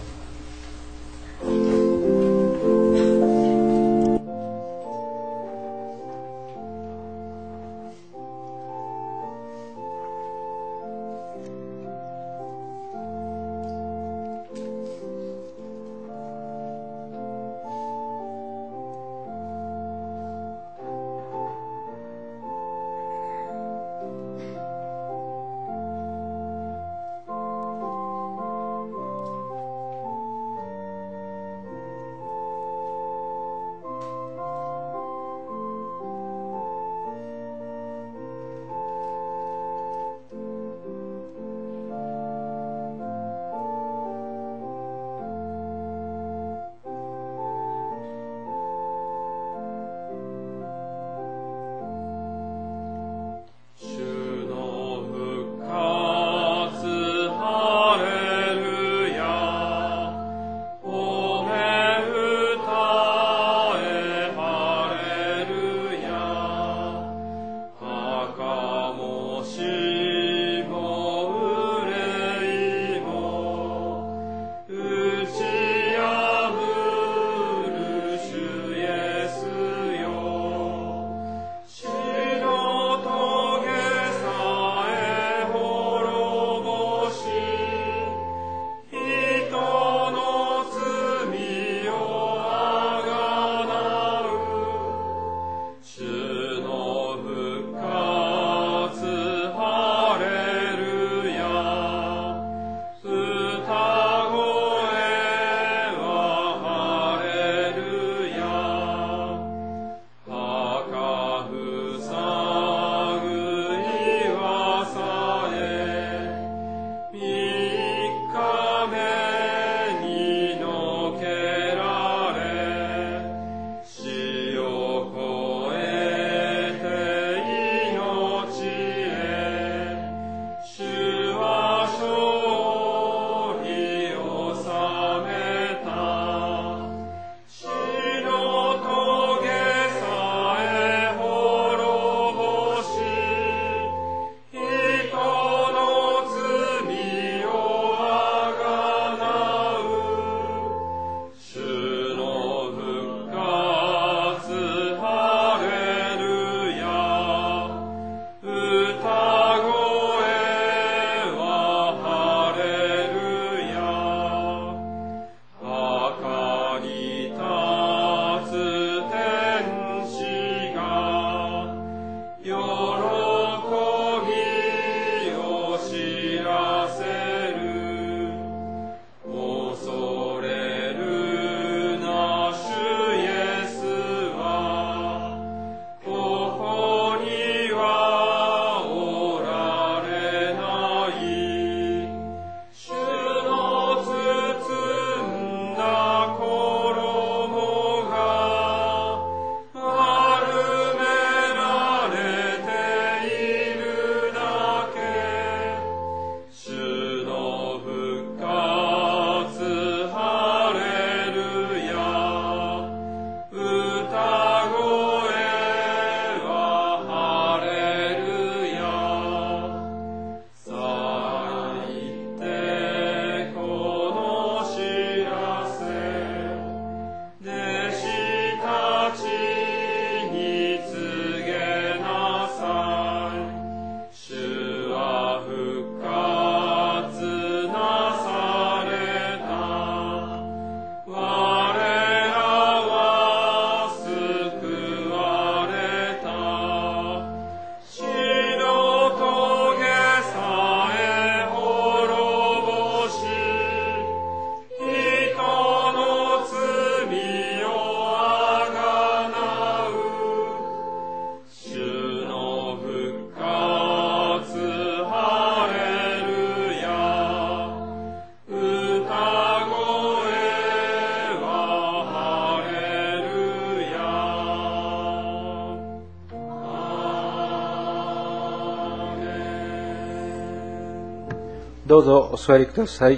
どうぞお座りください。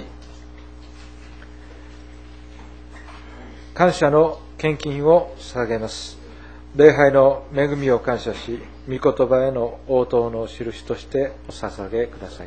感謝の献金を捧げます。礼拝の恵みを感謝し、御言葉への応答の印としてお捧げください。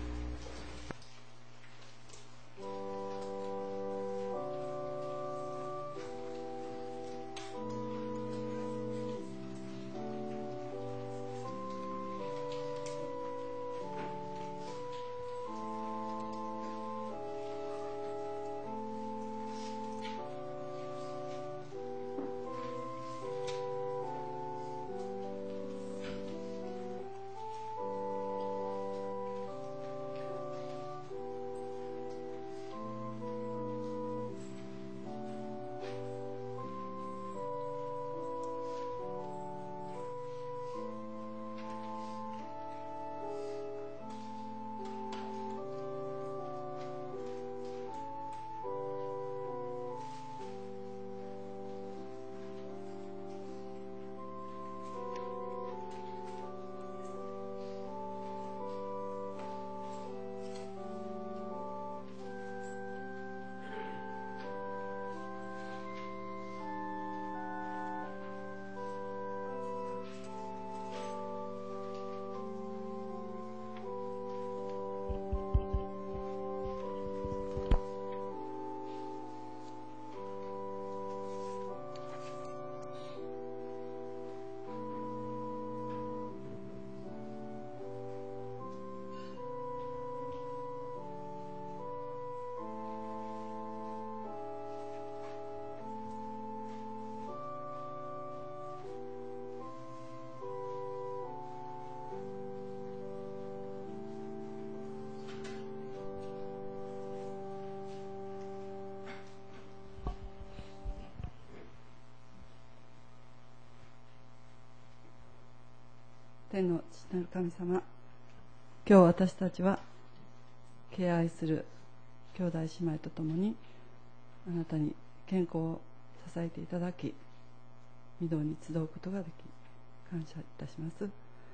天の父なる神様、今日私たちは敬愛する兄弟姉妹とともにあなたに健康を支えていただき、御堂に集うことができ感謝いたします。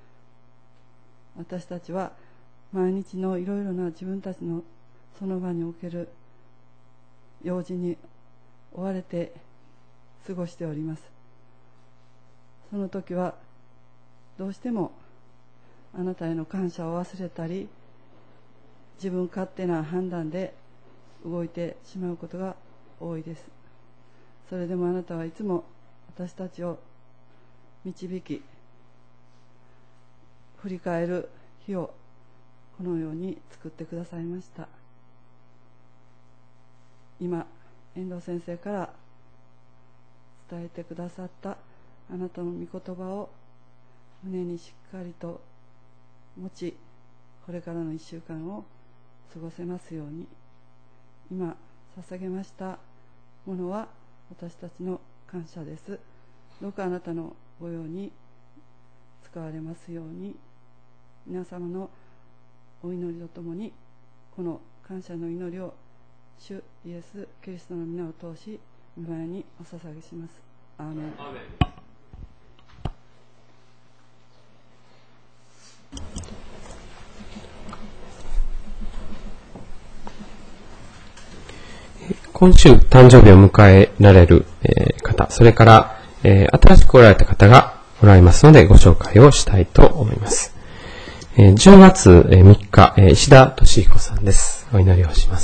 私たちは毎日のいろいろな自分たちのその場における用事に追われて過ごしております。その時はどうしてもあなたへの感謝を忘れたり、自分勝手な判断で動いてしまうことが多いです。それでもあなたはいつも私たちを導き、振り返る日をこのように作ってくださいました。今遠藤先生から伝えてくださったあなたの御言葉を胸にしっかりと持ち、これからの1週間を過ごせますように、今捧げましたものは私たちの感謝です。どうかあなたのご用に使われますように、皆様のお祈りとともにこの感謝の祈りを主イエス・キリストの皆を通し御前にお捧げします。アーメン。 今週誕生日を迎えられる方、それから新しく来られた方がおられますのでご紹介をしたいと思います。10月3日、石田俊彦さんです。お祈りをします。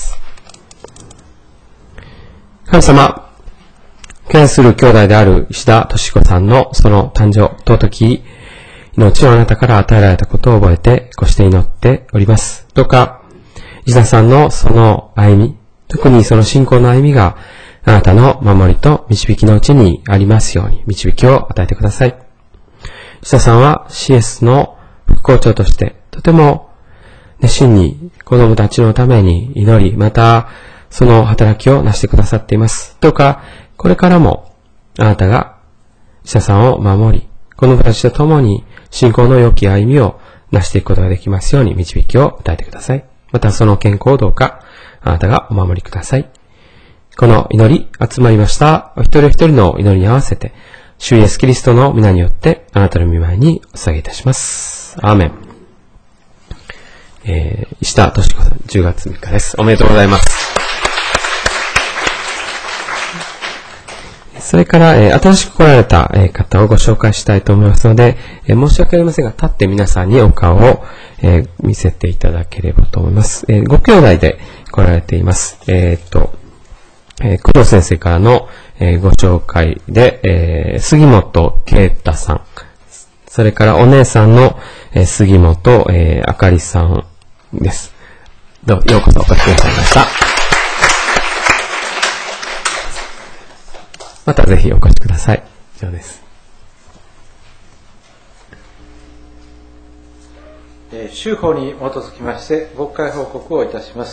神様、敬愛する兄弟である石田俊彦さんのその誕生、尊き命をあなたから与えられたことを覚えて、こうして祈っております。どうか、石田さんのその歩み、特にその信仰の歩みがあなたの守りと導きのうちにありますように導きを与えてください。石田さんは CS の副校長としてとても熱心に子供たちのために祈り、またその働きをなしてくださっています。どうかこれからもあなたが石田さんを守り、子供たちと共に信仰の良き歩みをなしていくことができますように導きを与えてください。またその健康をどうかあなたがお守りください。この祈り、集まりましたお一人お一人の祈りに合わせて、主イエスキリストの皆によってあなたの御前にお捧げいたします。アーメン。 石田敏子さん、10月3日です。おめでとうございます。それから、新しく来られた、方をご紹介したいと思いますので、申し訳ありませんが、立って皆さんにお顔を、見せていただければと思います。ご兄弟で来られています。工藤先生からの、ご紹介で、杉本啓太さん、それからお姉さんの、杉本、あかりさんです。ようこそお越しくださいました。またぜひお越しください。以上です。 修法に基づきまして牧会報告をいたします。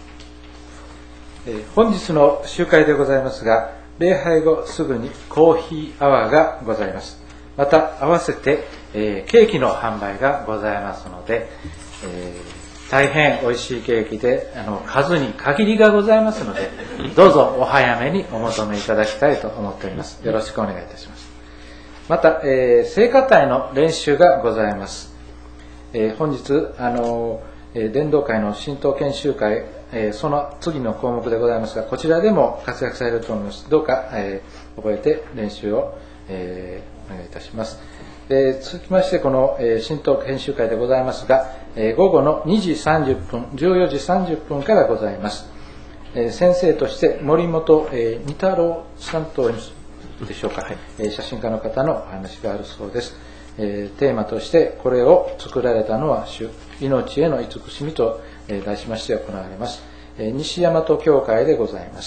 本日の集会でございますが、礼拝後すぐにコーヒーアワーがございます。また合わせて、ケーキの販売がございますので、大変美味しいケーキで数に限りがございますので、どうぞお早めにお求めいただきたいと思っております。よろしくお願いいたします。また、聖歌隊の練習がございます。本日伝道会の神道研修会、その次の項目でございますが、こちらでも活躍されると思います。どうか、覚えて練習を、お願いいたします。続きましてこの神道研修会でございますが、午後の2時30分14時30分からございます。先生として森本二太郎さんとでしょうか、写真家の方のお話があるそうです。テーマとしてこれを作られたのは主、命への慈しみと題しまして行われます。西大和教会でございます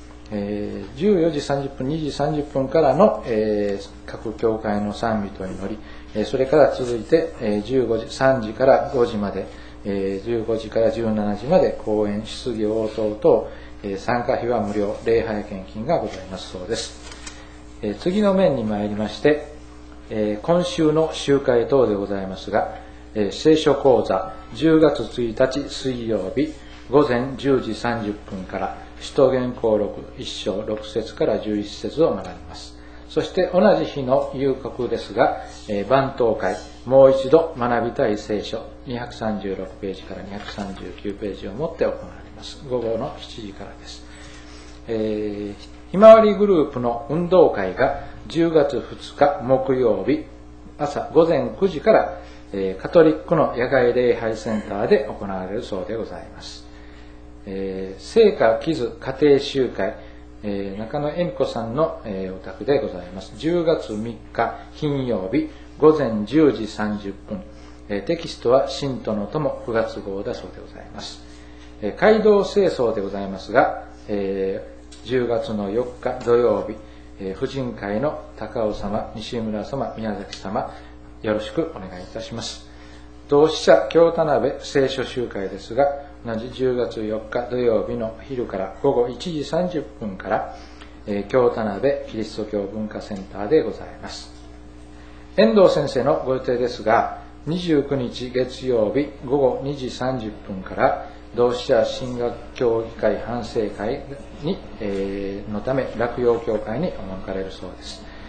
。14時30分、2時30分からの各教会の賛美と祈り、それから続いて15時、3時から5時まで、15時から17時まで講演、質疑応答等、参加費は無料、礼拝献金がございますそうです。次の面に参りまして、今週の集会等でございますが、聖書講座10月1日水曜日午前10時30分から使徒言行録1章6節から11節を学びます。そして同じ日の夕刻ですが、晩祷会、もう一度学びたい聖書236ページから239ページをもって行われます。午後の7時からです。ひまわりグループの運動会が10月2日木曜日朝午前9時からカトリックの野外礼拝センターで行われるそうでございます。聖歌キズ家庭集会、中野恵美子さんの、お宅でございます。10月3日金曜日午前10時30分、テキストは信徒の友9月号だそうでございます。街道清掃でございますが、10月の4日土曜日、婦人会の高尾様、西村様、宮崎様、よろしくお願いいたします。同志社京田辺聖書集会ですが、同じ10月4日土曜日の昼から午後1時30分から、京田辺キリスト教文化センターでございます。遠藤先生のご予定ですが、29日月曜日午後2時30分から同志社神学協議会反省会に、のため洛陽教会に赴かれるそうです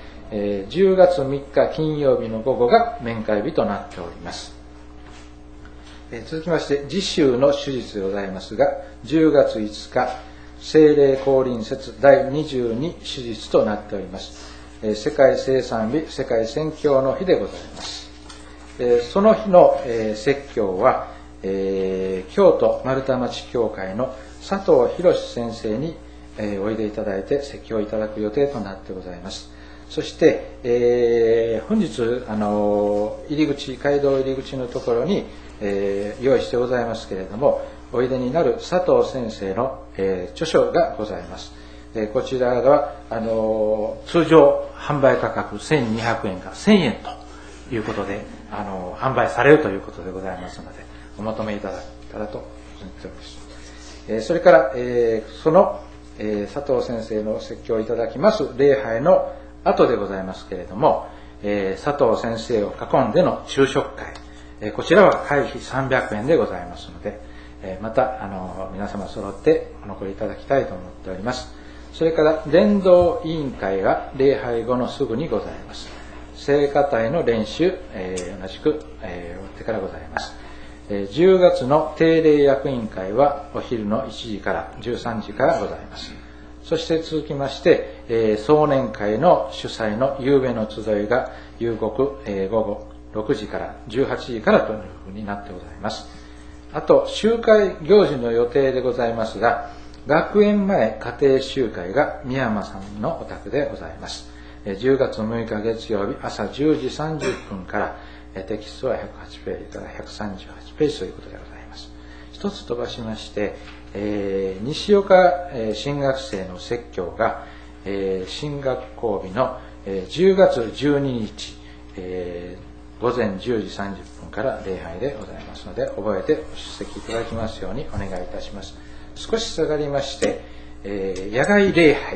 。10月3日金曜日の午後が面会日となっております。続きまして次週の手術でございますが、10月5日聖霊降臨節第22手術となっております。世界生産日、世界宣教の日でございます。その日の説教は京都丸太町教会の佐藤博先生においでいただいて説教いただく予定となってございます。そして、本日街道入り口のところに、用意してございますけれども、おいでになる佐藤先生の、著書がございます。こちらは通常販売価格1200円が1000円ということで販売されるということでございますので、お求めいただけたらと思っております。それから、その、佐藤先生の説教をいただきます礼拝の後でございますけれども、佐藤先生を囲んでの昼食会、こちらは会費300円でございますので、また皆様揃ってお残りいただきたいと思っております。それから伝道委員会が礼拝後のすぐにございます。聖歌隊の練習、同じく、終わってからございます。 10月の定例役員会はお昼の1時から13時からございます。そして続きまして、総年会の主催の夕べの集いが夕刻、午後6時から18時からというふうになってございます。あと、集会行事の予定でございますが、学園前家庭集会が宮山さんのお宅でございます。10月6日月曜日朝10時30分から、テキストは108ページから138ページということでございます。一つ飛ばしまして、西岡新学生の説教が、新学校日の10月12日、午前10時30分から礼拝でございますので、覚えて出席いただきますようにお願いいたします。少し下がりまして、野外礼拝、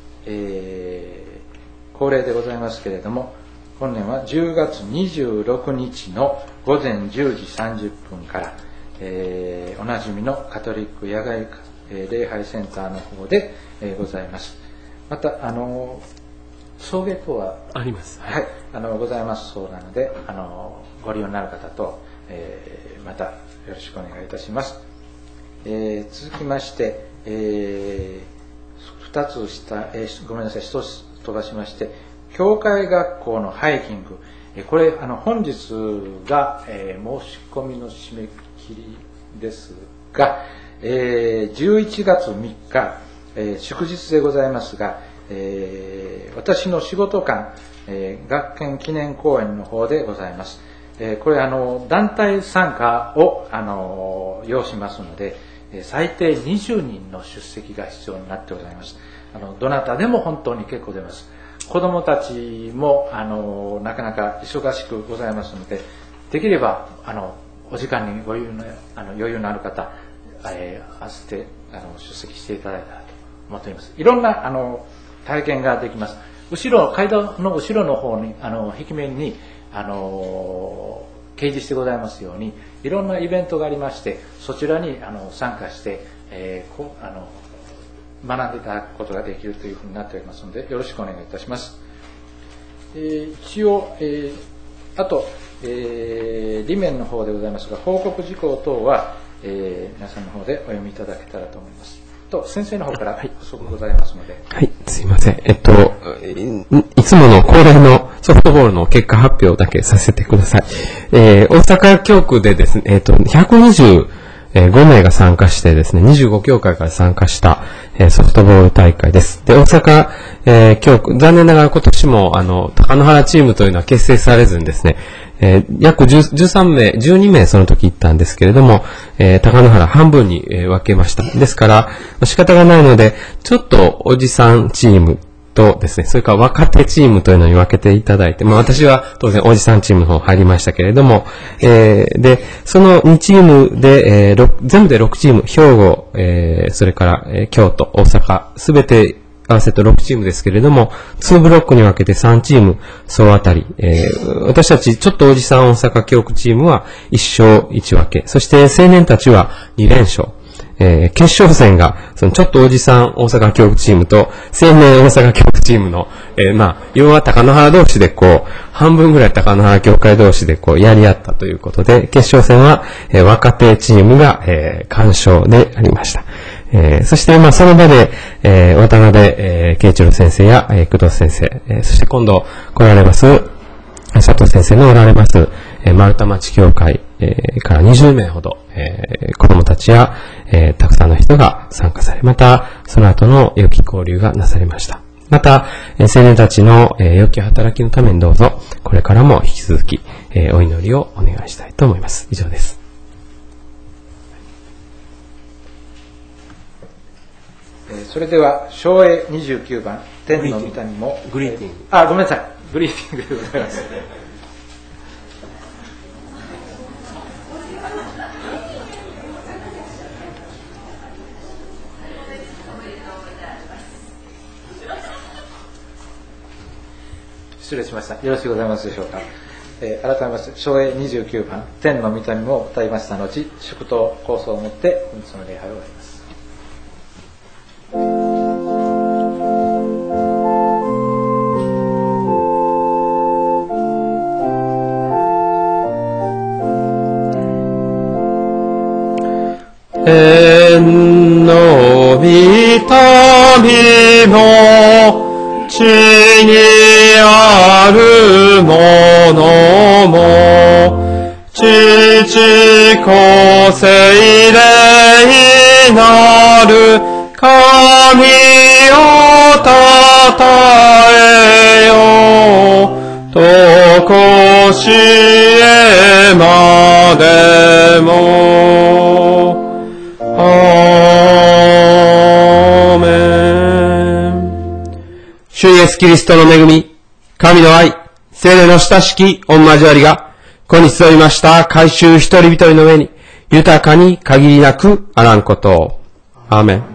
恒例でございますけれども、本年は10月26日の午前10時30分から、おなじみのカトリック野外、礼拝センターの方で、ございます。また送迎等はあります。 はい、ございますそうなので、ご利用になる方と、またよろしくお願いいたします。続きまして、2つ下、ごめんなさい、1つ飛ばしまして、教会学校のハイキング、これ本日が、申し込みの締め切りですが、11月3日、祝日でございますが、私の仕事館、学研記念公園の方でございます。これ団体参加を要しますので、最低20人の出席が必要になってございます。どなたでも本当に結構出ます。子どもたちもなかなか忙しくございますので、できればお時間に余裕のある方、合わせて出席していただいたらと思っております。いろんな体験ができます。階段の後ろの方に壁面に掲示してございますように、いろんなイベントがありまして、そちらに参加して、学んでいただくことができるというふうになっておりますので、よろしくお願いいたします。一応、あと、理面の方でございますが、報告事項等は、皆さんの方でお読みいただけたらと思います。と、先生の方から補足ございますので。 はい、すいません。いつもの恒例のソフトボールの結果発表だけさせてください。大阪教区でですね、125名が参加してですね、25教会から参加した、ソフトボール大会です。で、大阪、教区、残念ながら今年も、高野原チームというのは結成されずにですね、約12名その時行ったんですけれども、高野原半分に分けました。ですから、仕方がないので、ちょっとおじさんチームとですね、それから若手チームというのに分けていただいて、私は当然おじさんチームの方入りましたけれども、で、その2チームで、全部で6チーム、兵庫、それから、京都、大阪、すべて合わせて6チームですけれども、2ブロックに分けて3チーム総当たり、私たちちょっとおじさん大阪教区チームは1勝1分け、そして青年たちは2連勝。決勝戦が、そのちょっとおじさん大阪教区チームと青年大阪教区チームの、要は高野原同士で半分ぐらい高野原教会同士でやり合ったということで、決勝戦は、若手チームが、完勝でありました。そして、その場で、渡辺、慶一郎先生や、工藤先生、そして今度来られます、佐藤先生のおられます、丸太町教会、から20名ほど、子供たちや、たくさんの人が参加され、また、その後の良き交流がなされました。また、青年たちの、良き働きのためにどうぞ、これからも引き続き、お祈りをお願いしたいと思います。以上です。 それでは、昭栄29番、天の御谷も、 グリーティング。 ごめんなさい。グリーティングでございます。失礼しました。よろしくございますでしょうか。改めまして、昭栄29番、天の御谷も歌いました後、祝祷構想をもって、本日の礼拝を終わります。 天の御民も、地にあるものも、父子聖霊なる神をたたえよう。とこしえまでも。アーメン。主イエスキリストの恵み、神の愛、聖霊の親しき御交わりが、ここに集いました改宗一人一人の上に、豊かに限りなくあらんことを。アーメン。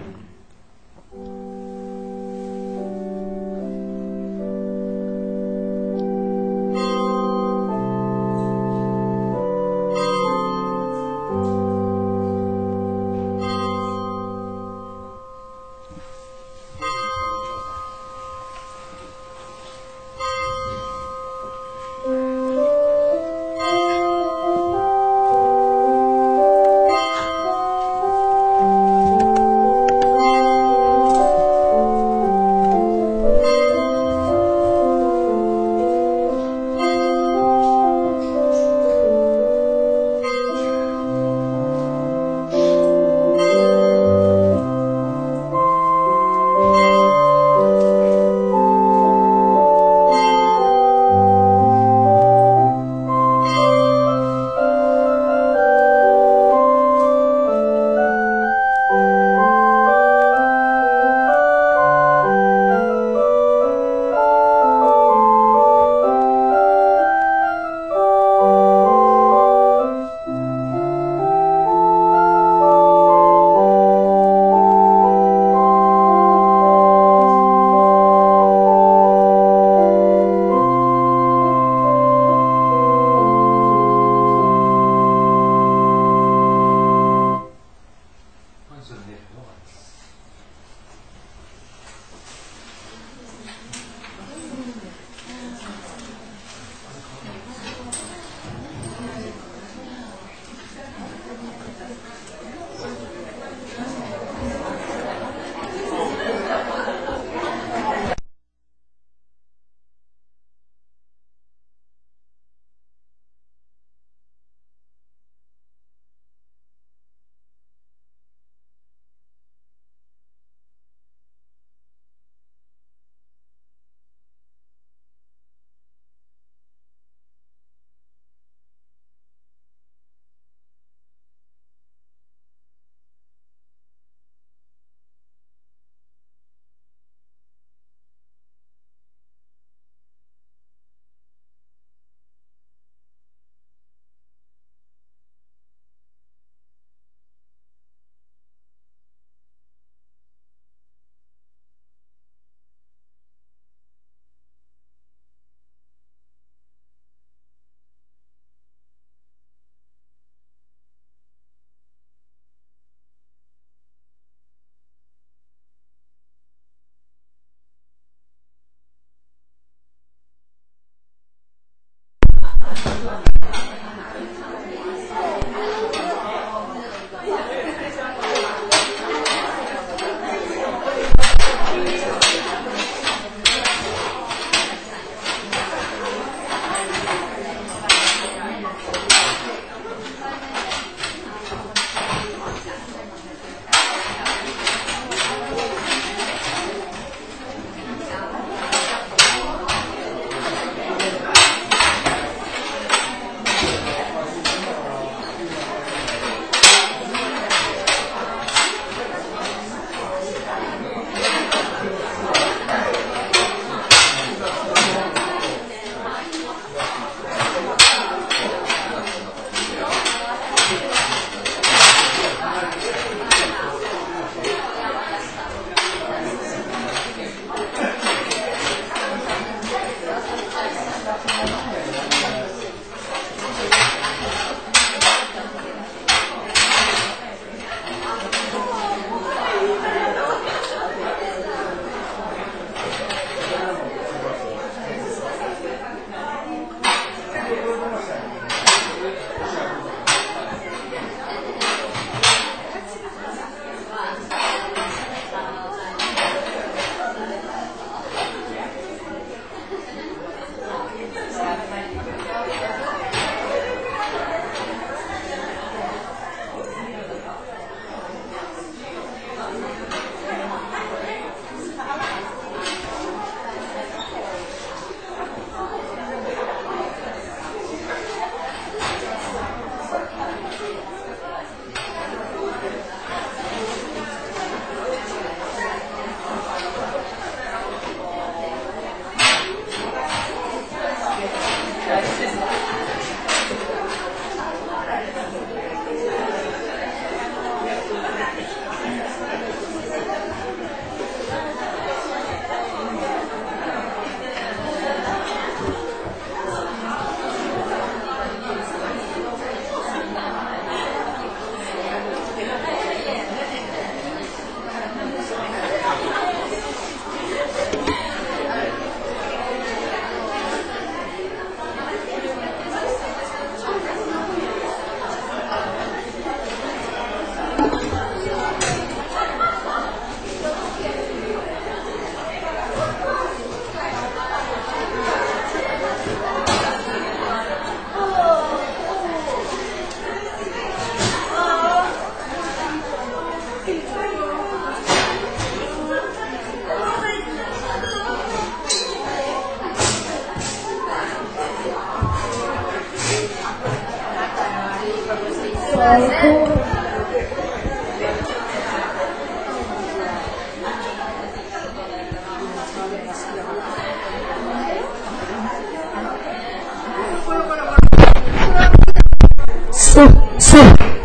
そう